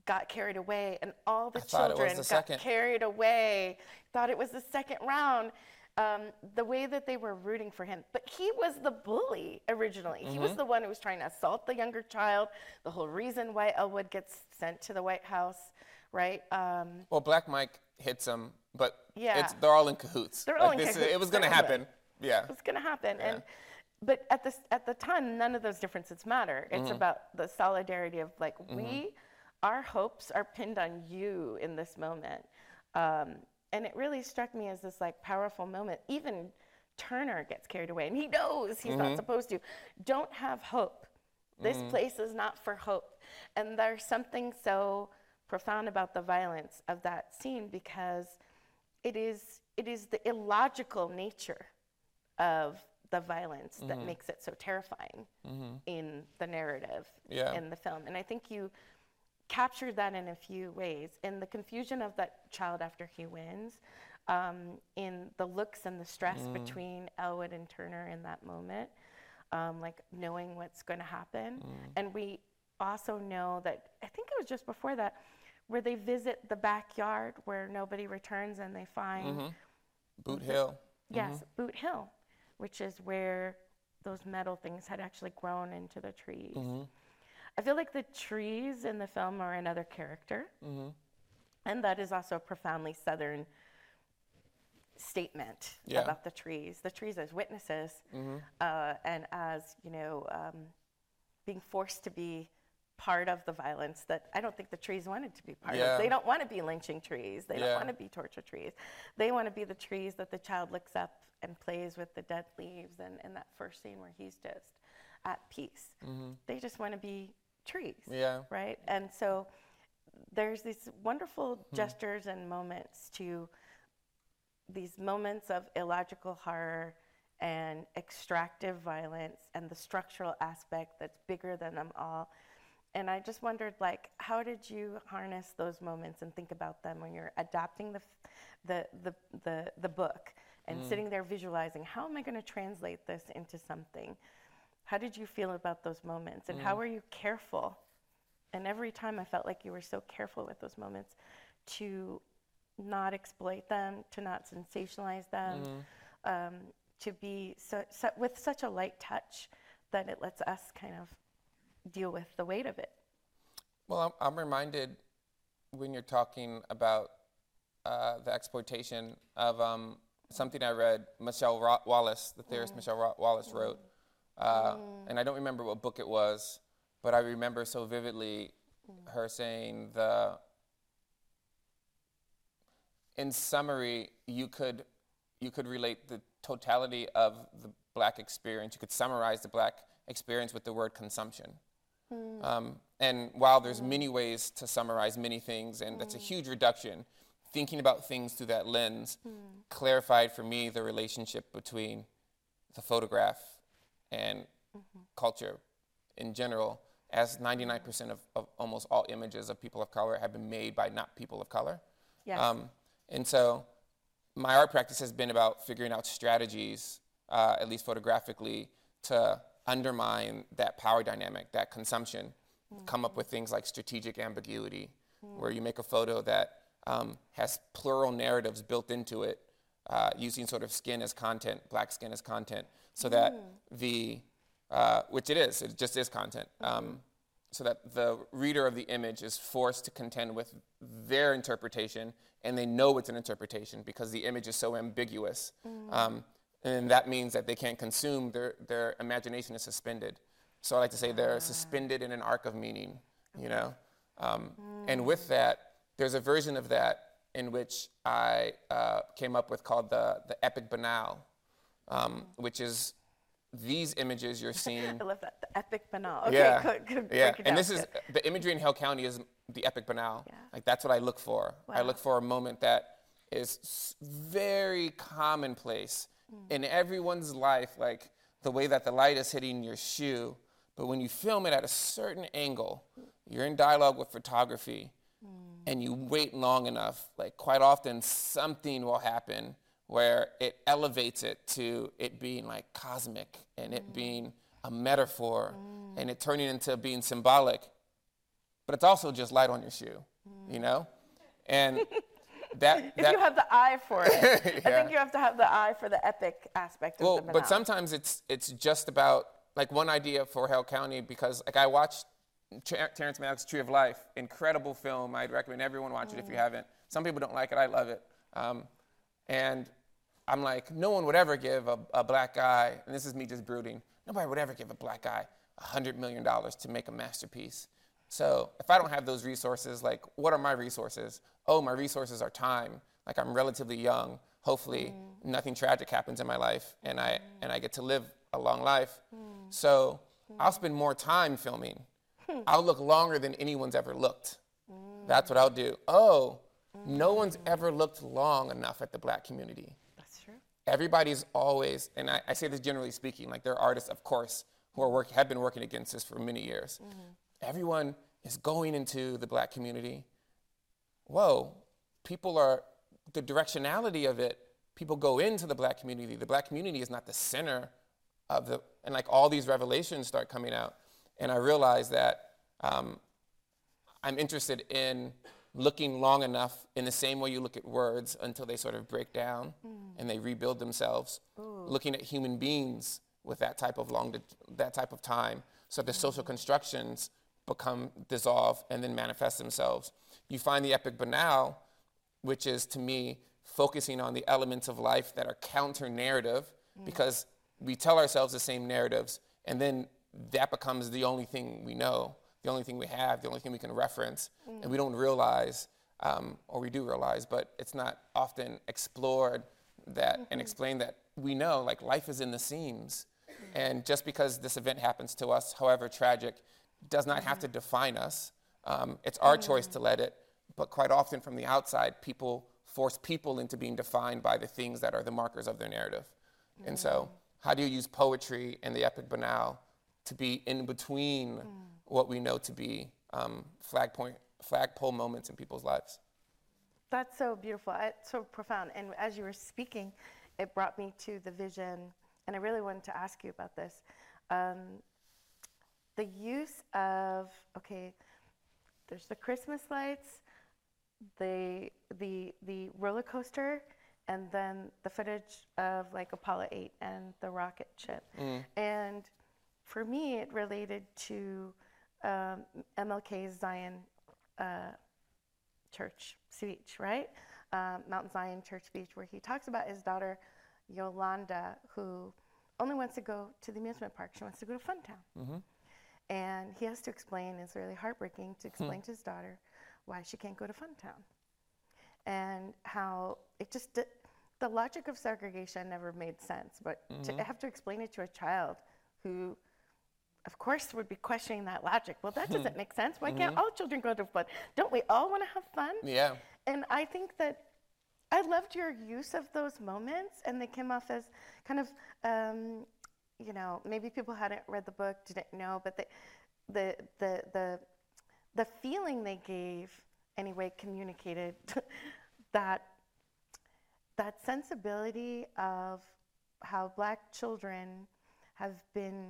[SPEAKER 2] got carried away, and all the
[SPEAKER 3] I thought it was
[SPEAKER 2] children
[SPEAKER 3] the
[SPEAKER 2] got
[SPEAKER 3] second.
[SPEAKER 2] carried away, thought it was the second round. Um, the way that they were rooting for him. But he was the bully originally. Mm-hmm. He was the one who was trying to assault the younger child, the whole reason why Elwood gets sent to the White House, right? Um,
[SPEAKER 3] well, Black Mike hits him, but
[SPEAKER 2] yeah.
[SPEAKER 3] it's, they're all in cahoots.
[SPEAKER 2] They're
[SPEAKER 3] like
[SPEAKER 2] all in
[SPEAKER 3] this,
[SPEAKER 2] cahoots.
[SPEAKER 3] It was going to happen. Yeah.
[SPEAKER 2] It was going to happen.
[SPEAKER 3] Yeah.
[SPEAKER 2] And But at the, at the time, none of those differences matter. It's mm-hmm. about the solidarity of like, mm-hmm. we, our hopes are pinned on you in this moment. Um, and it really struck me as this like powerful moment. Even Turner gets carried away, and he knows he's mm-hmm. not supposed to. Don't have hope. This mm-hmm. place is not for hope. And there's something so profound about the violence of that scene, because it is it is the illogical nature of the violence mm-hmm. that makes it so terrifying mm-hmm. in the narrative, yeah. in the film. And I think you captured that in a few ways. In the confusion of that child after he wins, um, in the looks and the stress mm. between Elwood and Turner in that moment, um, like knowing what's going to happen. Mm. And we also know that, I think it was just before that, where they visit the backyard where nobody returns and they find...
[SPEAKER 3] Mm-hmm. Boot Hill.
[SPEAKER 2] Yes,
[SPEAKER 3] mm-hmm.
[SPEAKER 2] Boot Hill, which is where those metal things had actually grown into the trees. Mm-hmm. I feel like the trees in the film are another character, mm-hmm. and that is also a profoundly Southern statement yeah. about the trees. The trees as witnesses, mm-hmm. uh, and as, you know, um, being forced to be part of the violence that I don't think the trees wanted to be part
[SPEAKER 3] yeah.
[SPEAKER 2] of. They don't want to be lynching trees. They
[SPEAKER 3] yeah.
[SPEAKER 2] don't want to be torture trees. They want to be the trees that the child looks up and plays with the dead leaves, and in that first scene where he's just at peace. Mm-hmm. They just want to be trees,
[SPEAKER 3] yeah.
[SPEAKER 2] right? And so there's these wonderful hmm. gestures and moments to these moments of illogical horror and extractive violence and the structural aspect that's bigger than them all. And I just wondered, like, how did you harness those moments and think about them when you're adapting the the the the, the book and mm. sitting there visualizing, how am I going to translate this into something? How did you feel about those moments, and mm. how were you careful? And every time I felt like you were so careful with those moments to not exploit them, to not sensationalize them, mm. um, to be so, so, with such a light touch that it lets us kind of deal with the weight of it.
[SPEAKER 3] Well, I'm, I'm reminded when you're talking about uh, the exploitation of um, something I read, Michelle Ro- Wallace, the theorist mm. Michelle Ro- Wallace wrote. Uh, mm. And I don't remember what book it was, but I remember so vividly mm. her saying the, in summary, you could you could relate the totality of the Black experience, you could summarize the Black experience with the word consumption. Mm. Um, and while there's mm. many ways to summarize many things, and mm. that's a huge reduction, thinking about things through that lens mm. clarified for me the relationship between the photograph and mm-hmm. culture in general, as ninety-nine percent of, of almost all images of people of color have been made by not people of color.
[SPEAKER 2] Yes.
[SPEAKER 3] Um, and so my art practice has been about figuring out strategies, uh, at least photographically, to undermine that power dynamic, that consumption, mm-hmm. come up with things like strategic ambiguity, mm-hmm. where you make a photo that um, has plural narratives built into it, uh, using sort of skin as content, Black skin as content, so that mm. the, uh, which it is, it just is content, mm-hmm. um, so that the reader of the image is forced to contend with their interpretation, and they know it's an interpretation because the image is so ambiguous. Mm. Um, and that means that they can't consume, their, their imagination is suspended. So I like to say they're ah. suspended in an arc of meaning, you know? Um, mm. And with that, there's a version of that in which I uh, came up with called the, the epic banal, um, mm. which is these images you're seeing.
[SPEAKER 2] I love that, the epic banal. Okay,
[SPEAKER 3] yeah,
[SPEAKER 2] good, good,
[SPEAKER 3] yeah.
[SPEAKER 2] break it
[SPEAKER 3] and
[SPEAKER 2] down.
[SPEAKER 3] this is, the imagery in Hale County is the epic banal.
[SPEAKER 2] Yeah.
[SPEAKER 3] Like that's what I look for.
[SPEAKER 2] Wow.
[SPEAKER 3] I look for a moment that is very commonplace mm. in everyone's life, like the way that the light is hitting your shoe, but when you film it at a certain angle, you're in dialogue with photography, mm. and you wait long enough, like quite often something will happen where it elevates it to it being like cosmic and mm. it being a metaphor mm. and it turning into being symbolic. but it's also just light on your shoe, mm. you know? And that,
[SPEAKER 2] if
[SPEAKER 3] that,
[SPEAKER 2] you have the eye for it,
[SPEAKER 3] yeah.
[SPEAKER 2] I think you have to have the eye for the epic aspect
[SPEAKER 3] well,
[SPEAKER 2] of the
[SPEAKER 3] but
[SPEAKER 2] banal.
[SPEAKER 3] sometimes it's it's just about, like, one idea for Hale County, because, like, I watched Ter- Terrence Malick's Tree of Life, incredible film. I'd recommend everyone watch mm. it if you haven't. Some people don't like it. I love it. Um, and I'm like, no one would ever give a, a black guy, and this is me just brooding, nobody would ever give a black guy one hundred million dollars to make a masterpiece. So if I don't have those resources, like, what are my resources? Oh, my resources are time. Like, I'm relatively young. Hopefully mm. nothing tragic happens in my life, and mm. I and I get to live a long life. Mm. So mm. I'll spend more time filming. I'll look longer than anyone's ever looked. Mm. That's what I'll do. Oh, mm. no one's ever looked long enough at the black community.
[SPEAKER 2] That's true.
[SPEAKER 3] Everybody's always, and I, I say this generally speaking, like, there are artists, of course, who are work, have been working against this for many years. Mm-hmm. Everyone is going into the black community. Whoa, people are, the directionality of it, people go into the black community. The black community is not the center of the, and like all these revelations start coming out. And I realized that um, I'm interested in looking long enough in the same way you look at words until they sort of break down mm. and they rebuild themselves. Ooh. Looking at human beings with that type of long, that type of time, so the mm. social constructions become dissolve and then manifest themselves. You find the epic banal, which is, to me, focusing on the elements of life that are counter-narrative, mm. because we tell ourselves the same narratives, and then that becomes the only thing we know, the only thing we have, the only thing we can reference, mm. and we don't realize, um, or we do realize, but it's not often explored that mm-hmm. and explained that we know, like, life is in the seams, mm. and just because this event happens to us, however tragic, does not have to define us. Um, it's our mm. choice to let it, but quite often from the outside, people force people into being defined by the things that are the markers of their narrative. Mm. And so, how do you use poetry and the epic banal to be in between mm. what we know to be um, flag point, flagpole moments in people's lives?
[SPEAKER 2] That's so beautiful. It's so profound. And as you were speaking, it brought me to the vision, and I really wanted to ask you about this. Um, the use of, okay, there's the Christmas lights, the the the roller coaster, and then the footage of, like, Apollo eight and the rocket ship. Mm. And for me, it related to um, M L K's Zion uh, Church speech, right? Um, Mount Zion Church speech, where he talks about his daughter, Yolanda, who only wants to go to the amusement park. She wants to go to Funtown. Mm-hmm. And he has to explain, it's really heartbreaking to explain hmm. to his daughter why she can't go to Funtown. And how it just, did, the logic of segregation never made sense, but mm-hmm. to have to explain it to a child who, of course, would be questioning that logic. Well, that doesn't make sense. Why mm-hmm. can't all children go to fun? Don't we all want to have fun?
[SPEAKER 3] Yeah.
[SPEAKER 2] And I think that I loved your use of those moments, and they came off as kind of, um, you know, maybe people hadn't read the book, didn't know, but they, the the the the feeling they gave anyway communicated that that sensibility of how black children have been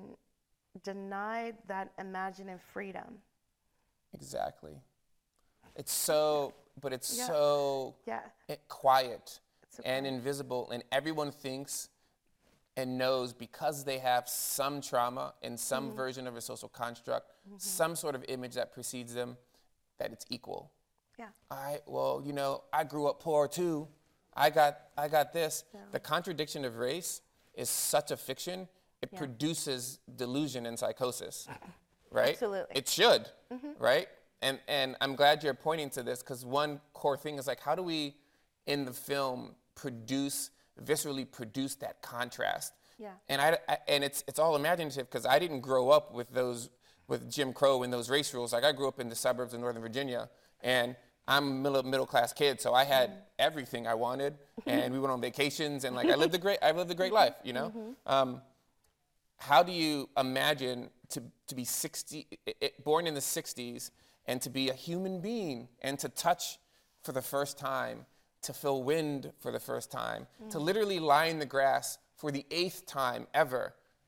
[SPEAKER 2] denied that imaginative freedom.
[SPEAKER 3] Exactly. It's so, but it's
[SPEAKER 2] yeah.
[SPEAKER 3] so
[SPEAKER 2] yeah.
[SPEAKER 3] quiet
[SPEAKER 2] so
[SPEAKER 3] and
[SPEAKER 2] quiet.
[SPEAKER 3] invisible, and everyone thinks and knows, because they have some trauma and some mm-hmm. version of a social construct, mm-hmm. some sort of image that precedes them, that it's equal.
[SPEAKER 2] Yeah.
[SPEAKER 3] I well, you know, I grew up poor too. I got I got this. Yeah. The contradiction of race is such a fiction. It yeah. produces delusion and psychosis, right?
[SPEAKER 2] Absolutely.
[SPEAKER 3] It should, mm-hmm. right? And and I'm glad you're pointing to this, because one core thing is, like, how do we, in the film, produce viscerally produce that contrast?
[SPEAKER 2] Yeah.
[SPEAKER 3] And I, I and it's it's all imaginative, because I didn't grow up with those with Jim Crow and those race rules. Like, I grew up in the suburbs of Northern Virginia, and I'm a middle middle class kid, so I had mm-hmm. everything I wanted, and we went on vacations, and, like, I lived a great I lived a great life, you know. Mm-hmm. Um, how do you imagine to to be sixty, it, born in the sixties, and to be a human being, and to touch for the first time, to feel wind for the first time, mm. to literally lie in the grass for the eighth time ever,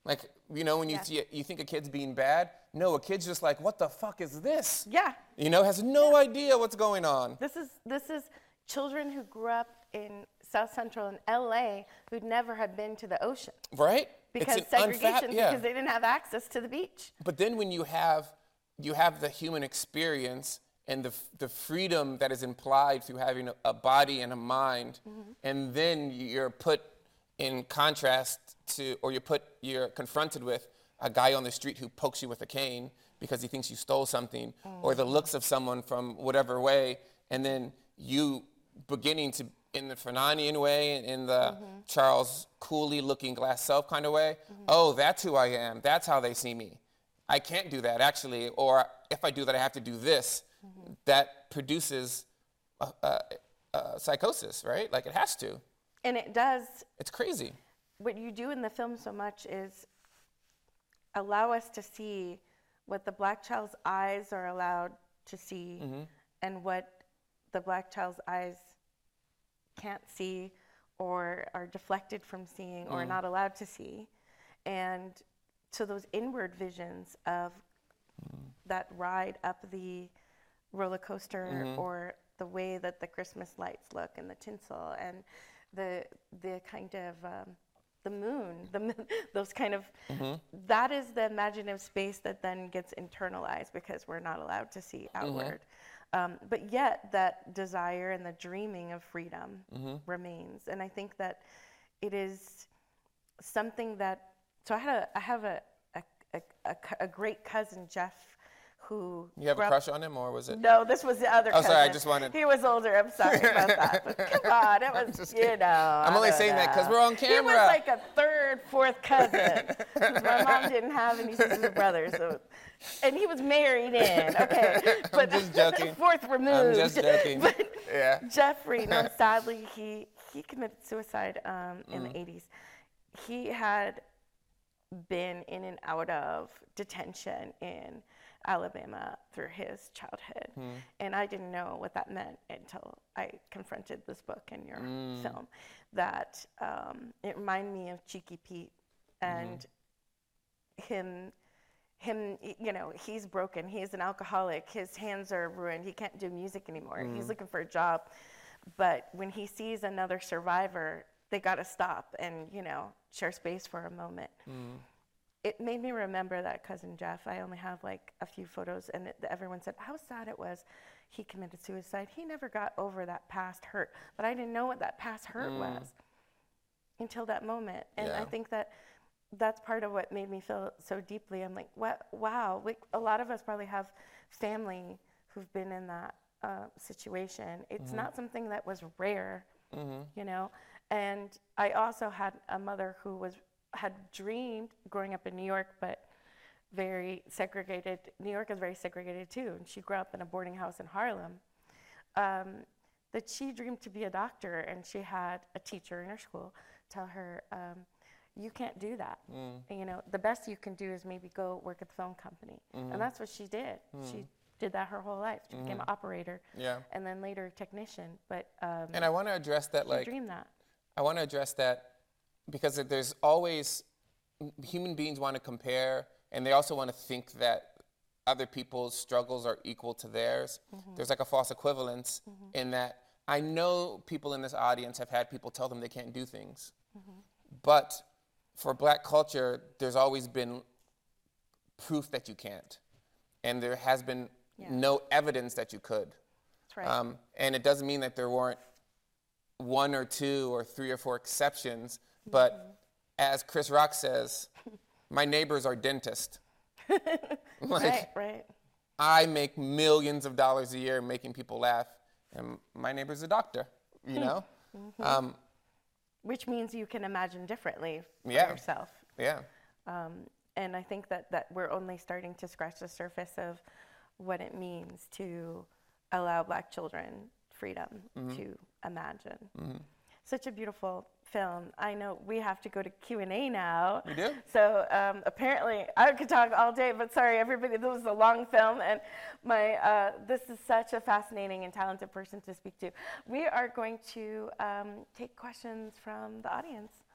[SPEAKER 3] Like, you know, when you
[SPEAKER 2] Yeah.
[SPEAKER 3] see it, you think a kid's being bad. No, a kid's just like, what the fuck is this?
[SPEAKER 2] Yeah.
[SPEAKER 3] You know, has no idea what's going on.
[SPEAKER 2] This is this is children who grew up in South Central in L A who'd never had been to the ocean
[SPEAKER 3] Right?
[SPEAKER 2] because
[SPEAKER 3] It's an
[SPEAKER 2] segregation,
[SPEAKER 3] unfa- yeah.
[SPEAKER 2] because they didn't have access to the beach.
[SPEAKER 3] But then when you have you have the human experience and the f- the freedom that is implied through having a, a body and a mind,
[SPEAKER 2] Mm-hmm.
[SPEAKER 3] and then you're put in contrast to, or you're put you're confronted with a guy on the street who pokes you with a cane because he thinks you stole something, or the looks of someone from whatever way, and then you beginning to, in the Fernandian way, in the Charles Cooley looking glass self kind of way, oh, that's who I am, that's how they see me. I can't do that actually, or if I do that, I have to do this. That produces a, a, a psychosis, right? Like it has to.
[SPEAKER 2] And it does.
[SPEAKER 3] It's crazy.
[SPEAKER 2] What you do in the film so much is allow us to see what the black child's eyes are allowed to see
[SPEAKER 3] Mm-hmm.
[SPEAKER 2] and what the black child's eyes can't see or are deflected from seeing or
[SPEAKER 3] Mm.
[SPEAKER 2] not allowed to see. And so those inward visions of that ride up the roller coaster
[SPEAKER 3] Mm-hmm.
[SPEAKER 2] or the way that the Christmas lights look and the tinsel and the the kind of um, the moon, the moon, those kind of, that is the imaginative space that then gets internalized because we're not allowed to see outward. Um, but yet that desire and the dreaming of freedom remains. And I think that it is something that, so I had a, I have a, a, a, a, cou- a great cousin, Jeff, who
[SPEAKER 3] You have
[SPEAKER 2] grew
[SPEAKER 3] a
[SPEAKER 2] up-
[SPEAKER 3] crush on him, or was it?
[SPEAKER 2] No, this was the other
[SPEAKER 3] Oh,
[SPEAKER 2] cousin.
[SPEAKER 3] sorry, I just wanted-
[SPEAKER 2] He was older. I'm sorry about that. But come on, it was,
[SPEAKER 3] just
[SPEAKER 2] you
[SPEAKER 3] kidding.
[SPEAKER 2] know.
[SPEAKER 3] I'm
[SPEAKER 2] I
[SPEAKER 3] only
[SPEAKER 2] don't
[SPEAKER 3] saying that 'cause
[SPEAKER 2] know.
[SPEAKER 3] we're on
[SPEAKER 2] He
[SPEAKER 3] camera.
[SPEAKER 2] was like a third, fourth cousin. 'Cause my mom didn't have any sisters or brothers. So, and he was married in, okay. But
[SPEAKER 3] just joking.
[SPEAKER 2] fourth removed.
[SPEAKER 3] I'm just joking.
[SPEAKER 2] But
[SPEAKER 3] Yeah.
[SPEAKER 2] Jeffrey, no, sadly, he, he committed suicide um, in
[SPEAKER 3] Mm.
[SPEAKER 2] the eighties. He had been in and out of detention in Alabama through his childhood. And I didn't know what that meant until I confronted this book in your film, that um, it reminded me of Cheeky Pete and him, him, y- you know, he's broken, he's an alcoholic, his hands are ruined, he can't do music anymore, he's looking for a job. But when he sees another survivor, they gotta stop and, you know, share space for a moment. It made me remember that cousin Jeff. I only have like a few photos, and it, everyone said how sad it was. He committed suicide. He never got over that past hurt, but I didn't know what that past hurt was until that moment. And I
[SPEAKER 3] Yeah.
[SPEAKER 2] think that that's part of what made me feel so deeply. I'm like, what? Wow. We, a lot of us probably have family who've been in that uh, situation. It's not something that was rare, you know. And I also had a mother who was had dreamed growing up in New York, but very segregated. New York is very segregated too, and she grew up in a boarding house in Harlem. Um, that she dreamed to be a doctor, and she had a teacher in her school tell her, um, "You can't do that. And, you know, the best you can do is maybe go work at the phone company." And that's what she did. She did that her whole life. She became an operator,
[SPEAKER 3] Yeah.
[SPEAKER 2] and then later a technician. But um,
[SPEAKER 3] And I want to address that,
[SPEAKER 2] she
[SPEAKER 3] like,
[SPEAKER 2] dreamed that.
[SPEAKER 3] I want to address that because there's always, human beings want to compare, and they also want to think that other people's struggles are equal to theirs. There's like a false equivalence in that I know people in this audience have had people tell them they can't do things. But for black culture, there's always been proof that you can't. And there has been
[SPEAKER 2] Yeah.
[SPEAKER 3] no evidence that you could.
[SPEAKER 2] That's right.
[SPEAKER 3] Um, and it doesn't mean that there weren't one or two or three or four exceptions, but as Chris Rock says, my neighbors are dentists. Like,
[SPEAKER 2] right, right.
[SPEAKER 3] I make millions of dollars a year making people laugh, and my neighbor's a doctor, you know? um,
[SPEAKER 2] Which means you can imagine differently for
[SPEAKER 3] Yeah.
[SPEAKER 2] yourself.
[SPEAKER 3] yeah.
[SPEAKER 2] Um, and I think that, that we're only starting to scratch the surface of what it means to allow black children freedom to imagine. Such a beautiful film. I know we have to go to Q and A now.
[SPEAKER 3] We do?
[SPEAKER 2] So um, apparently, I could talk all day, but sorry, everybody, this was a long film, and my uh, this is such a fascinating and talented person to speak to. We are going to um, take questions from the audience.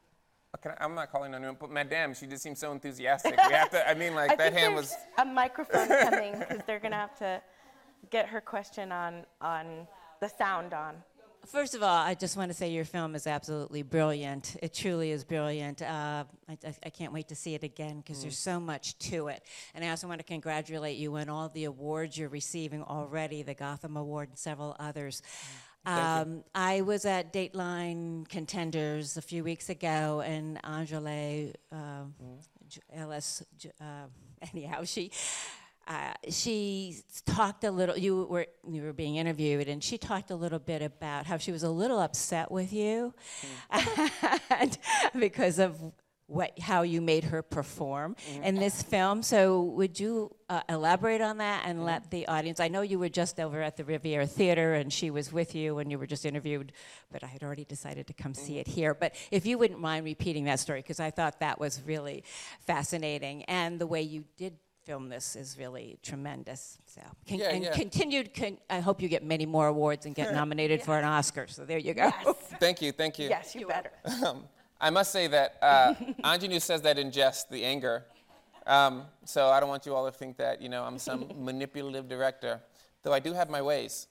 [SPEAKER 3] Can I, I'm not calling on her, but Madame, she just seems so enthusiastic. We have to. I mean, like
[SPEAKER 2] I
[SPEAKER 3] that
[SPEAKER 2] think
[SPEAKER 3] hand
[SPEAKER 2] there's
[SPEAKER 3] was.
[SPEAKER 2] a microphone coming because they're gonna have to get her question on on the sound on.
[SPEAKER 4] First of all, I just want to say your film is absolutely brilliant. It truly is brilliant. Uh, I, I can't wait to see it again because mm. there's so much to it. And I also want to congratulate you on all the awards you're receiving already, the Gotham Award and several others. Um, I was at Dateline Contenders a few weeks ago, and Angela uh, mm. Ellis, uh, anyhow, she... Uh, she talked a little, you were you were being interviewed, and she talked a little bit about how she was a little upset with you mm. and because of what how you made her perform mm. in this film. So would you uh, elaborate on that and mm. let the audience, I know you were just over at the Riviera Theater and she was with you and you were just interviewed, but I had already decided to come mm. see it here. But if you wouldn't mind repeating that story, because I thought that was really fascinating, and the way you did film this is really tremendous. So, con-
[SPEAKER 3] yeah,
[SPEAKER 4] and
[SPEAKER 3] yeah.
[SPEAKER 4] continued. Con- I hope you get many more awards and get nominated
[SPEAKER 2] yes.
[SPEAKER 4] for an Oscar. So there you go.
[SPEAKER 2] Yes.
[SPEAKER 3] Thank you, thank you.
[SPEAKER 2] Yes, you
[SPEAKER 4] You're
[SPEAKER 2] better.
[SPEAKER 3] Um, I must say that uh, Anjanou says that in jest, the anger. Um, so I don't want you all to think that you know I'm some manipulative director, though I do have my ways.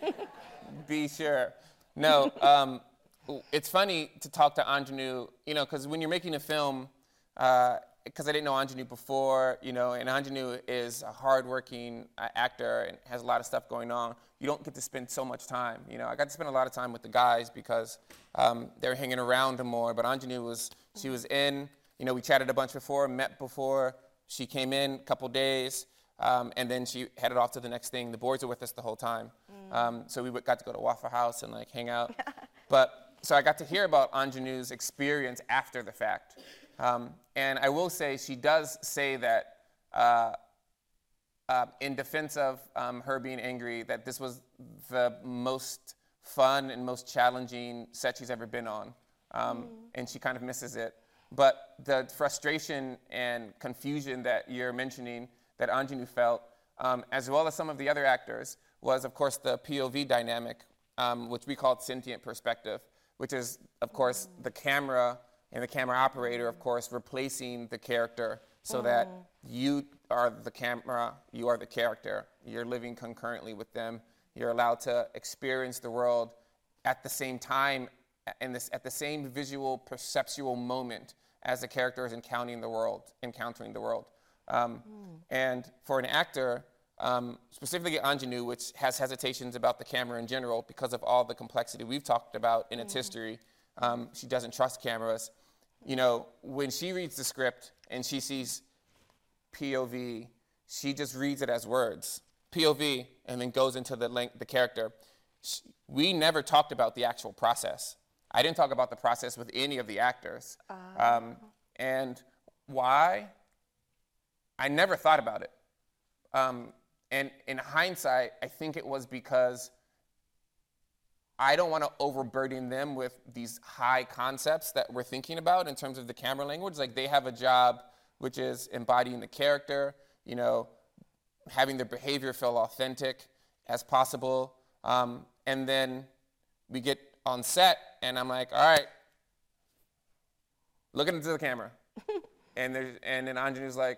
[SPEAKER 3] Be sure. No, um, it's funny to talk to Anjanou, you know, because when you're making a film. Uh, Because I didn't know Anjanou before, you know, and Anjanou is a hardworking uh, actor and has a lot of stuff going on. You don't get to spend so much time, you know. I got to spend a lot of time with the guys because um, they're hanging around more. But Anjanou was, she was in, you know, we chatted a bunch before, met before. She came in a couple days, um, and then she headed off to the next thing. The boys were with us the whole time, mm. um, so we got to go to Waffle House and like hang out. But so I got to hear about Anjanou's experience after the fact. Um, and I will say she does say that uh, uh, in defense of um, her being angry, that this was the most fun and most challenging set she's ever been on. Um, mm. And she kind of misses it. But the frustration and confusion that you're mentioning that Anjanou felt, um, as well as some of the other actors, was of course the P O V dynamic, um, which we called sentient perspective, which is of course mm. the camera and the camera operator, of course, replacing the character so mm. that you are the camera, you are the character. You're living concurrently with them. You're allowed to experience the world at the same time, in this, at the same visual, perceptual moment as the character is encountering the world, encountering the world. Um, mm. And for an actor, um, specifically Anjanou, which has hesitations about the camera in general because of all the complexity we've talked about in mm. its history, um, she doesn't trust cameras. You know, when she reads the script and she sees P O V, she just reads it as words, P O V, and then goes into the link, the character. She, we never talked about the actual process. I didn't talk about the process with any of the actors. Uh. Um, and why? I never thought about it. Um, and in hindsight, I think it was because I don't want to overburden them with these high concepts that we're thinking about in terms of the camera language. Like they have a job which is embodying the character, you know, having their behavior feel authentic as possible. Um, and then we get on set and I'm like, all right, looking into the camera. and there's and then Anjanou's like,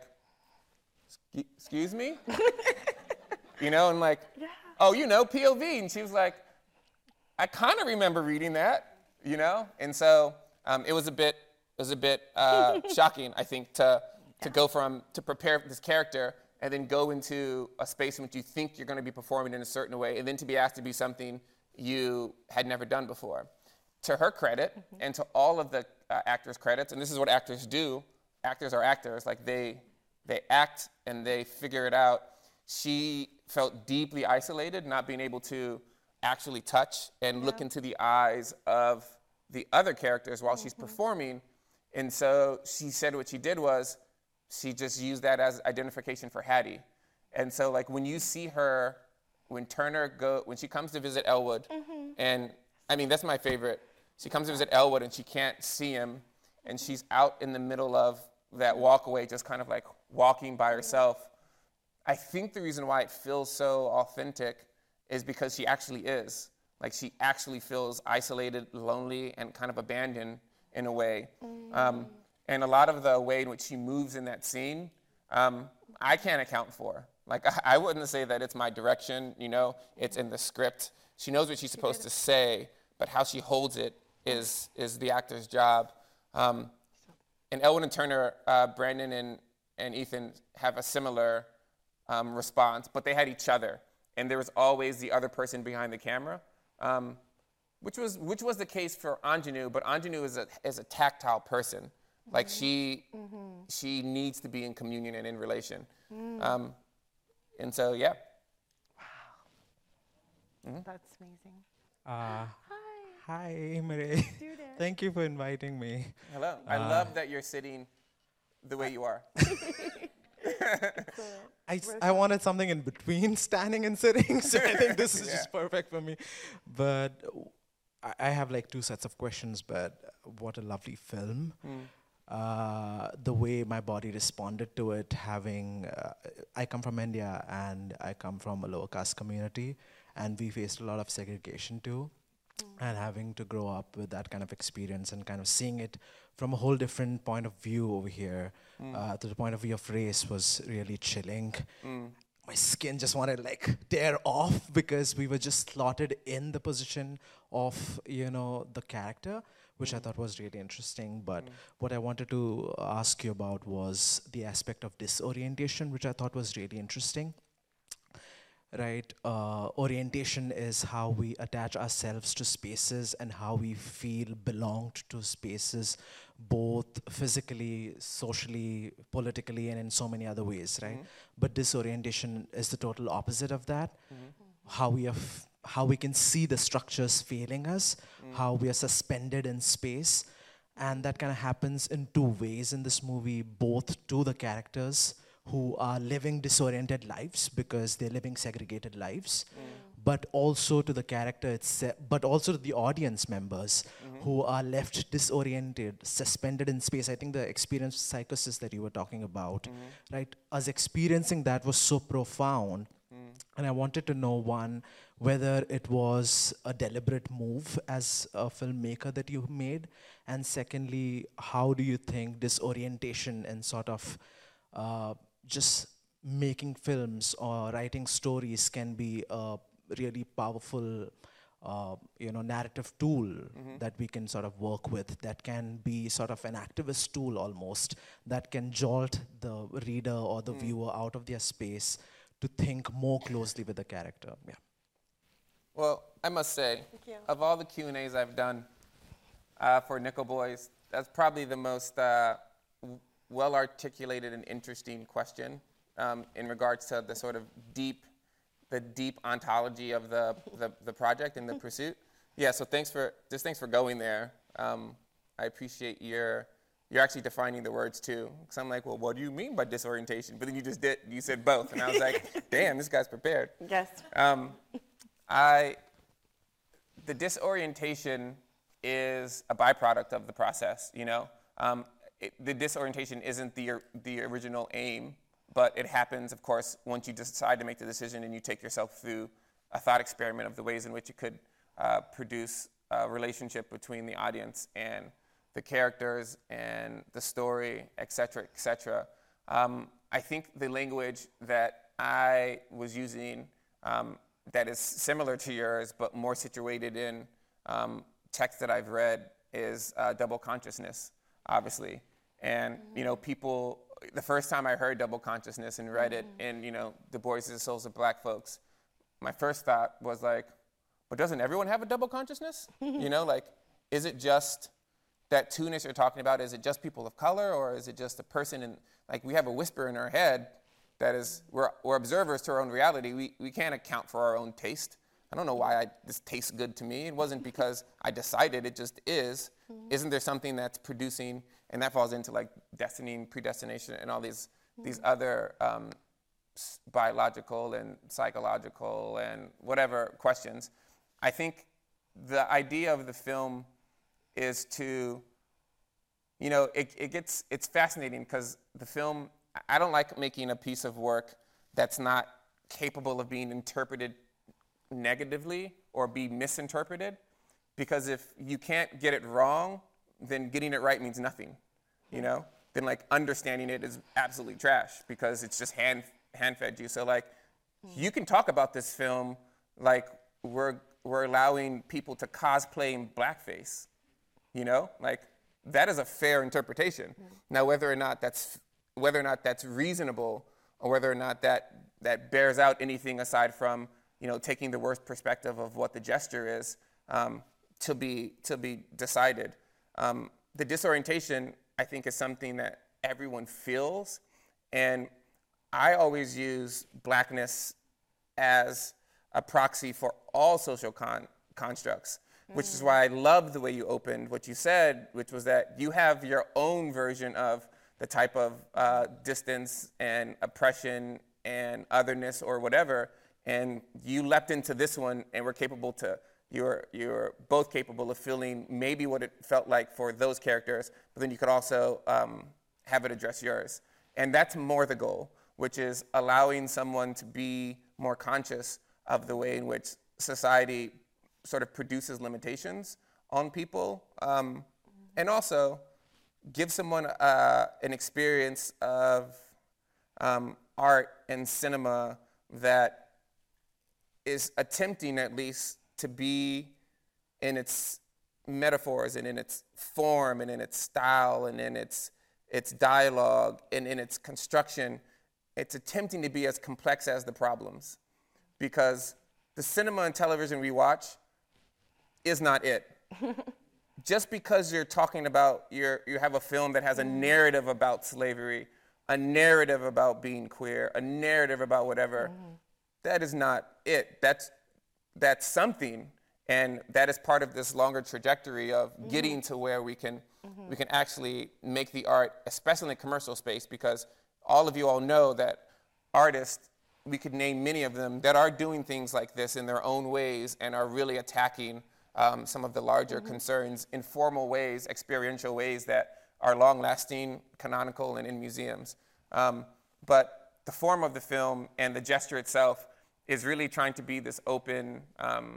[SPEAKER 3] excuse me? you know, and like, yeah. oh, you know, P O V. And she was like, I kind of remember reading that, you know, and so um, it was a bit, it was a bit uh, shocking, I think, to to go from to prepare this character and then go into a space in which you think you're going to be performing in a certain way, and then to be asked to be something you had never done before. To her credit, mm-hmm. and to all of the uh, actors' credits, and this is what actors do. Actors are actors, like they they act and they figure it out. She felt deeply isolated, not being able to actually touch and yeah. look into the eyes of the other characters while mm-hmm. she's performing. And so she said what she did was she just used that as identification for Hattie. And so like when you see her, when Turner go, when she comes to visit Elwood, mm-hmm. and I mean, that's my favorite. She comes to visit Elwood and she can't see him, and she's out in the middle of that walkway, just kind of like walking by herself. I think the reason why it feels so authentic is because she actually is. Like she actually feels isolated, lonely, and kind of abandoned. in a way. Um, and a lot of the way in which she moves in that scene, um, I can't account for. Like, I, I wouldn't say that it's my direction, you know, it's in the script. She knows what she's supposed to say, but how she holds it is is the actor's job. Um, and Elwood and Turner, uh, Brandon and, and Ethan have a similar um, response, but they had each other. And there was always the other person behind the camera, um, which was which was the case for Anjanou, but Anjanou is a, is a tactile person. Mm-hmm. Like, she mm-hmm. she needs to be in communion and in relation. Mm. Um, and so, yeah.
[SPEAKER 2] Wow. Mm-hmm. That's amazing.
[SPEAKER 5] Uh, Hi, Marie. Thank you for inviting me.
[SPEAKER 3] Hello.
[SPEAKER 5] Uh,
[SPEAKER 3] I love that you're sitting the way you are.
[SPEAKER 5] I, I wanted something in between standing and sitting, so I think this is yeah. just perfect for me. But I, I have like two sets of questions, but what a lovely film. Mm. Uh, the way my body responded to it, having, uh, I come from India and I come from a lower caste community, and we faced a lot of segregation too. Mm. And having to grow up with that kind of experience and kind of seeing it from a whole different point of view over here, mm. uh, to the point of view of race, was really chilling. Mm. My skin just wanted to like tear off because we were just slotted in the position of, you know, the character, which mm. I thought was really interesting. But mm. what I wanted to ask you about was the aspect of disorientation, which I thought was really interesting. Right, uh, orientation is how we attach ourselves to spaces and how we feel belonged to spaces, both physically, socially, politically, and in so many other ways, right? Mm-hmm. But disorientation is the total opposite of that. Mm-hmm. How we are, f- how we can see the structures failing us, mm-hmm. how we are suspended in space, and that kind of happens in two ways in this movie, both to the characters who are living disoriented lives because they're living segregated lives, mm. but also to the character itself, but also to the audience members mm-hmm. who are left disoriented, suspended in space. I think the experience of psychosis that you were talking about, mm-hmm. right? Us experiencing that was so profound. Mm. And I wanted to know, one, whether it was a deliberate move as a filmmaker that you made, and secondly, how do you think disorientation and sort of uh, just making films or writing stories can be a really powerful, uh, you know, narrative tool mm-hmm. that we can sort of work with, that can be sort of an activist tool almost, that can jolt the reader or the mm. viewer out of their space to think more closely with the character. Yeah.
[SPEAKER 3] Well, I must say, of all the Q and A's I've done uh, for Nickel Boys, that's probably the most uh, w- well-articulated and interesting question um, in regards to the sort of deep, the deep ontology of the, the, the project and the pursuit. Yeah, so thanks for, just thanks for going there. Um, I appreciate your, you're actually defining the words too. Because I'm like, well, what do you mean by disorientation? But then you just did, you said both. And I was like, damn, this guy's prepared.
[SPEAKER 2] Yes.
[SPEAKER 3] Um, I, the disorientation is a byproduct of the process, you know? Um, It, the disorientation isn't the the original aim, but it happens, of course, once you decide to make the decision and you take yourself through a thought experiment of the ways in which it could uh, produce a relationship between the audience and the characters and the story, et cetera, et cetera. Um, I think the language that I was using um, that is similar to yours, but more situated in um, texts that I've read, is uh, double consciousness, obviously. And, you know, people, the first time I heard double consciousness and read it in, you know, Du Bois' The Souls of Black Folks, my first thought was like, but doesn't everyone have a double consciousness? You know, like, is it just that two-ness you're talking about, is it just people of color, or is it just a person in, like, we have a whisper in our head that is, we're, we're observers to our own reality. We, we can't account for our own taste. I don't know why I, this tastes good to me. It wasn't because I decided, it just is. Mm-hmm. Isn't there something that's producing, and that falls into like destiny and predestination and all these mm-hmm. these other um, s- biological and psychological and whatever questions. I think the idea of the film is to, you know, it, it gets, it's fascinating because the film, I don't like making a piece of work that's not capable of being interpreted negatively or be misinterpreted, because if you can't get it wrong, then getting it right means nothing, you know? Then like understanding it is absolutely trash because it's just hand hand fed you. So like you can talk about this film like we're we're allowing people to cosplay in blackface, you know? Like that is a fair interpretation. Mm-hmm. Now whether or not that's whether or not that's reasonable or whether or not that that bears out anything aside from, you know, taking the worst perspective of what the gesture is, um, to be to be decided. Um, the disorientation, I think, is something that everyone feels, and I always use blackness as a proxy for all social con- constructs, mm. which is why I love the way you opened what you said, which was that you have your own version of the type of uh, distance and oppression and otherness or whatever, and you leapt into this one and were capable to, you're, you're both capable of feeling maybe what it felt like for those characters, but then you could also um, have it address yours. And that's more the goal, which is allowing someone to be more conscious of the way in which society sort of produces limitations on people, um, and also give someone uh, an experience of um, art and cinema that is attempting at least to be in its metaphors and in its form and in its style and in its its dialogue and in its construction, it's attempting to be as complex as the problems. Because the cinema and television we watch is not it. Just because you're talking about, you're, you have a film that has a narrative about slavery, a narrative about being queer, a narrative about whatever, mm. that is not it. That's, that's something, and that is part of this longer trajectory of mm. getting to where we can, mm-hmm. we can actually make the art, especially in the commercial space, because all of you all know that artists, we could name many of them, that are doing things like this in their own ways and are really attacking um, some of the larger mm-hmm. concerns in formal ways, experiential ways that are long-lasting, canonical, and in museums. Um, but the form of the film and the gesture itself is really trying to be this open, um,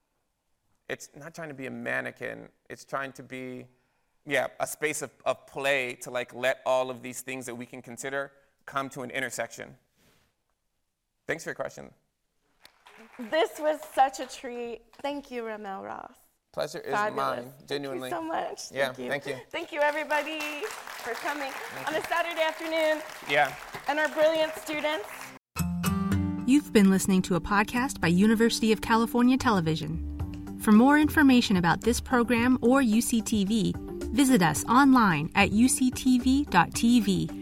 [SPEAKER 3] it's not trying to be a mannequin, it's trying to be, yeah, a space of, of play to like let all of these things that we can consider come to an intersection. Thanks for your question.
[SPEAKER 2] This was such a treat. Thank you, Ramel Ross.
[SPEAKER 3] Pleasure is
[SPEAKER 2] Fabulous.
[SPEAKER 3] mine, genuinely.
[SPEAKER 2] Thank you so much.
[SPEAKER 3] Yeah,
[SPEAKER 2] thank you.
[SPEAKER 3] thank you.
[SPEAKER 2] Thank you, everybody, for coming
[SPEAKER 3] Thank
[SPEAKER 2] on
[SPEAKER 3] you.
[SPEAKER 2] a Saturday afternoon.
[SPEAKER 3] Yeah.
[SPEAKER 2] And our brilliant students.
[SPEAKER 6] You've been listening to a podcast by University of California Television. For more information about this program or U C T V, visit us online at u c t v dot t v.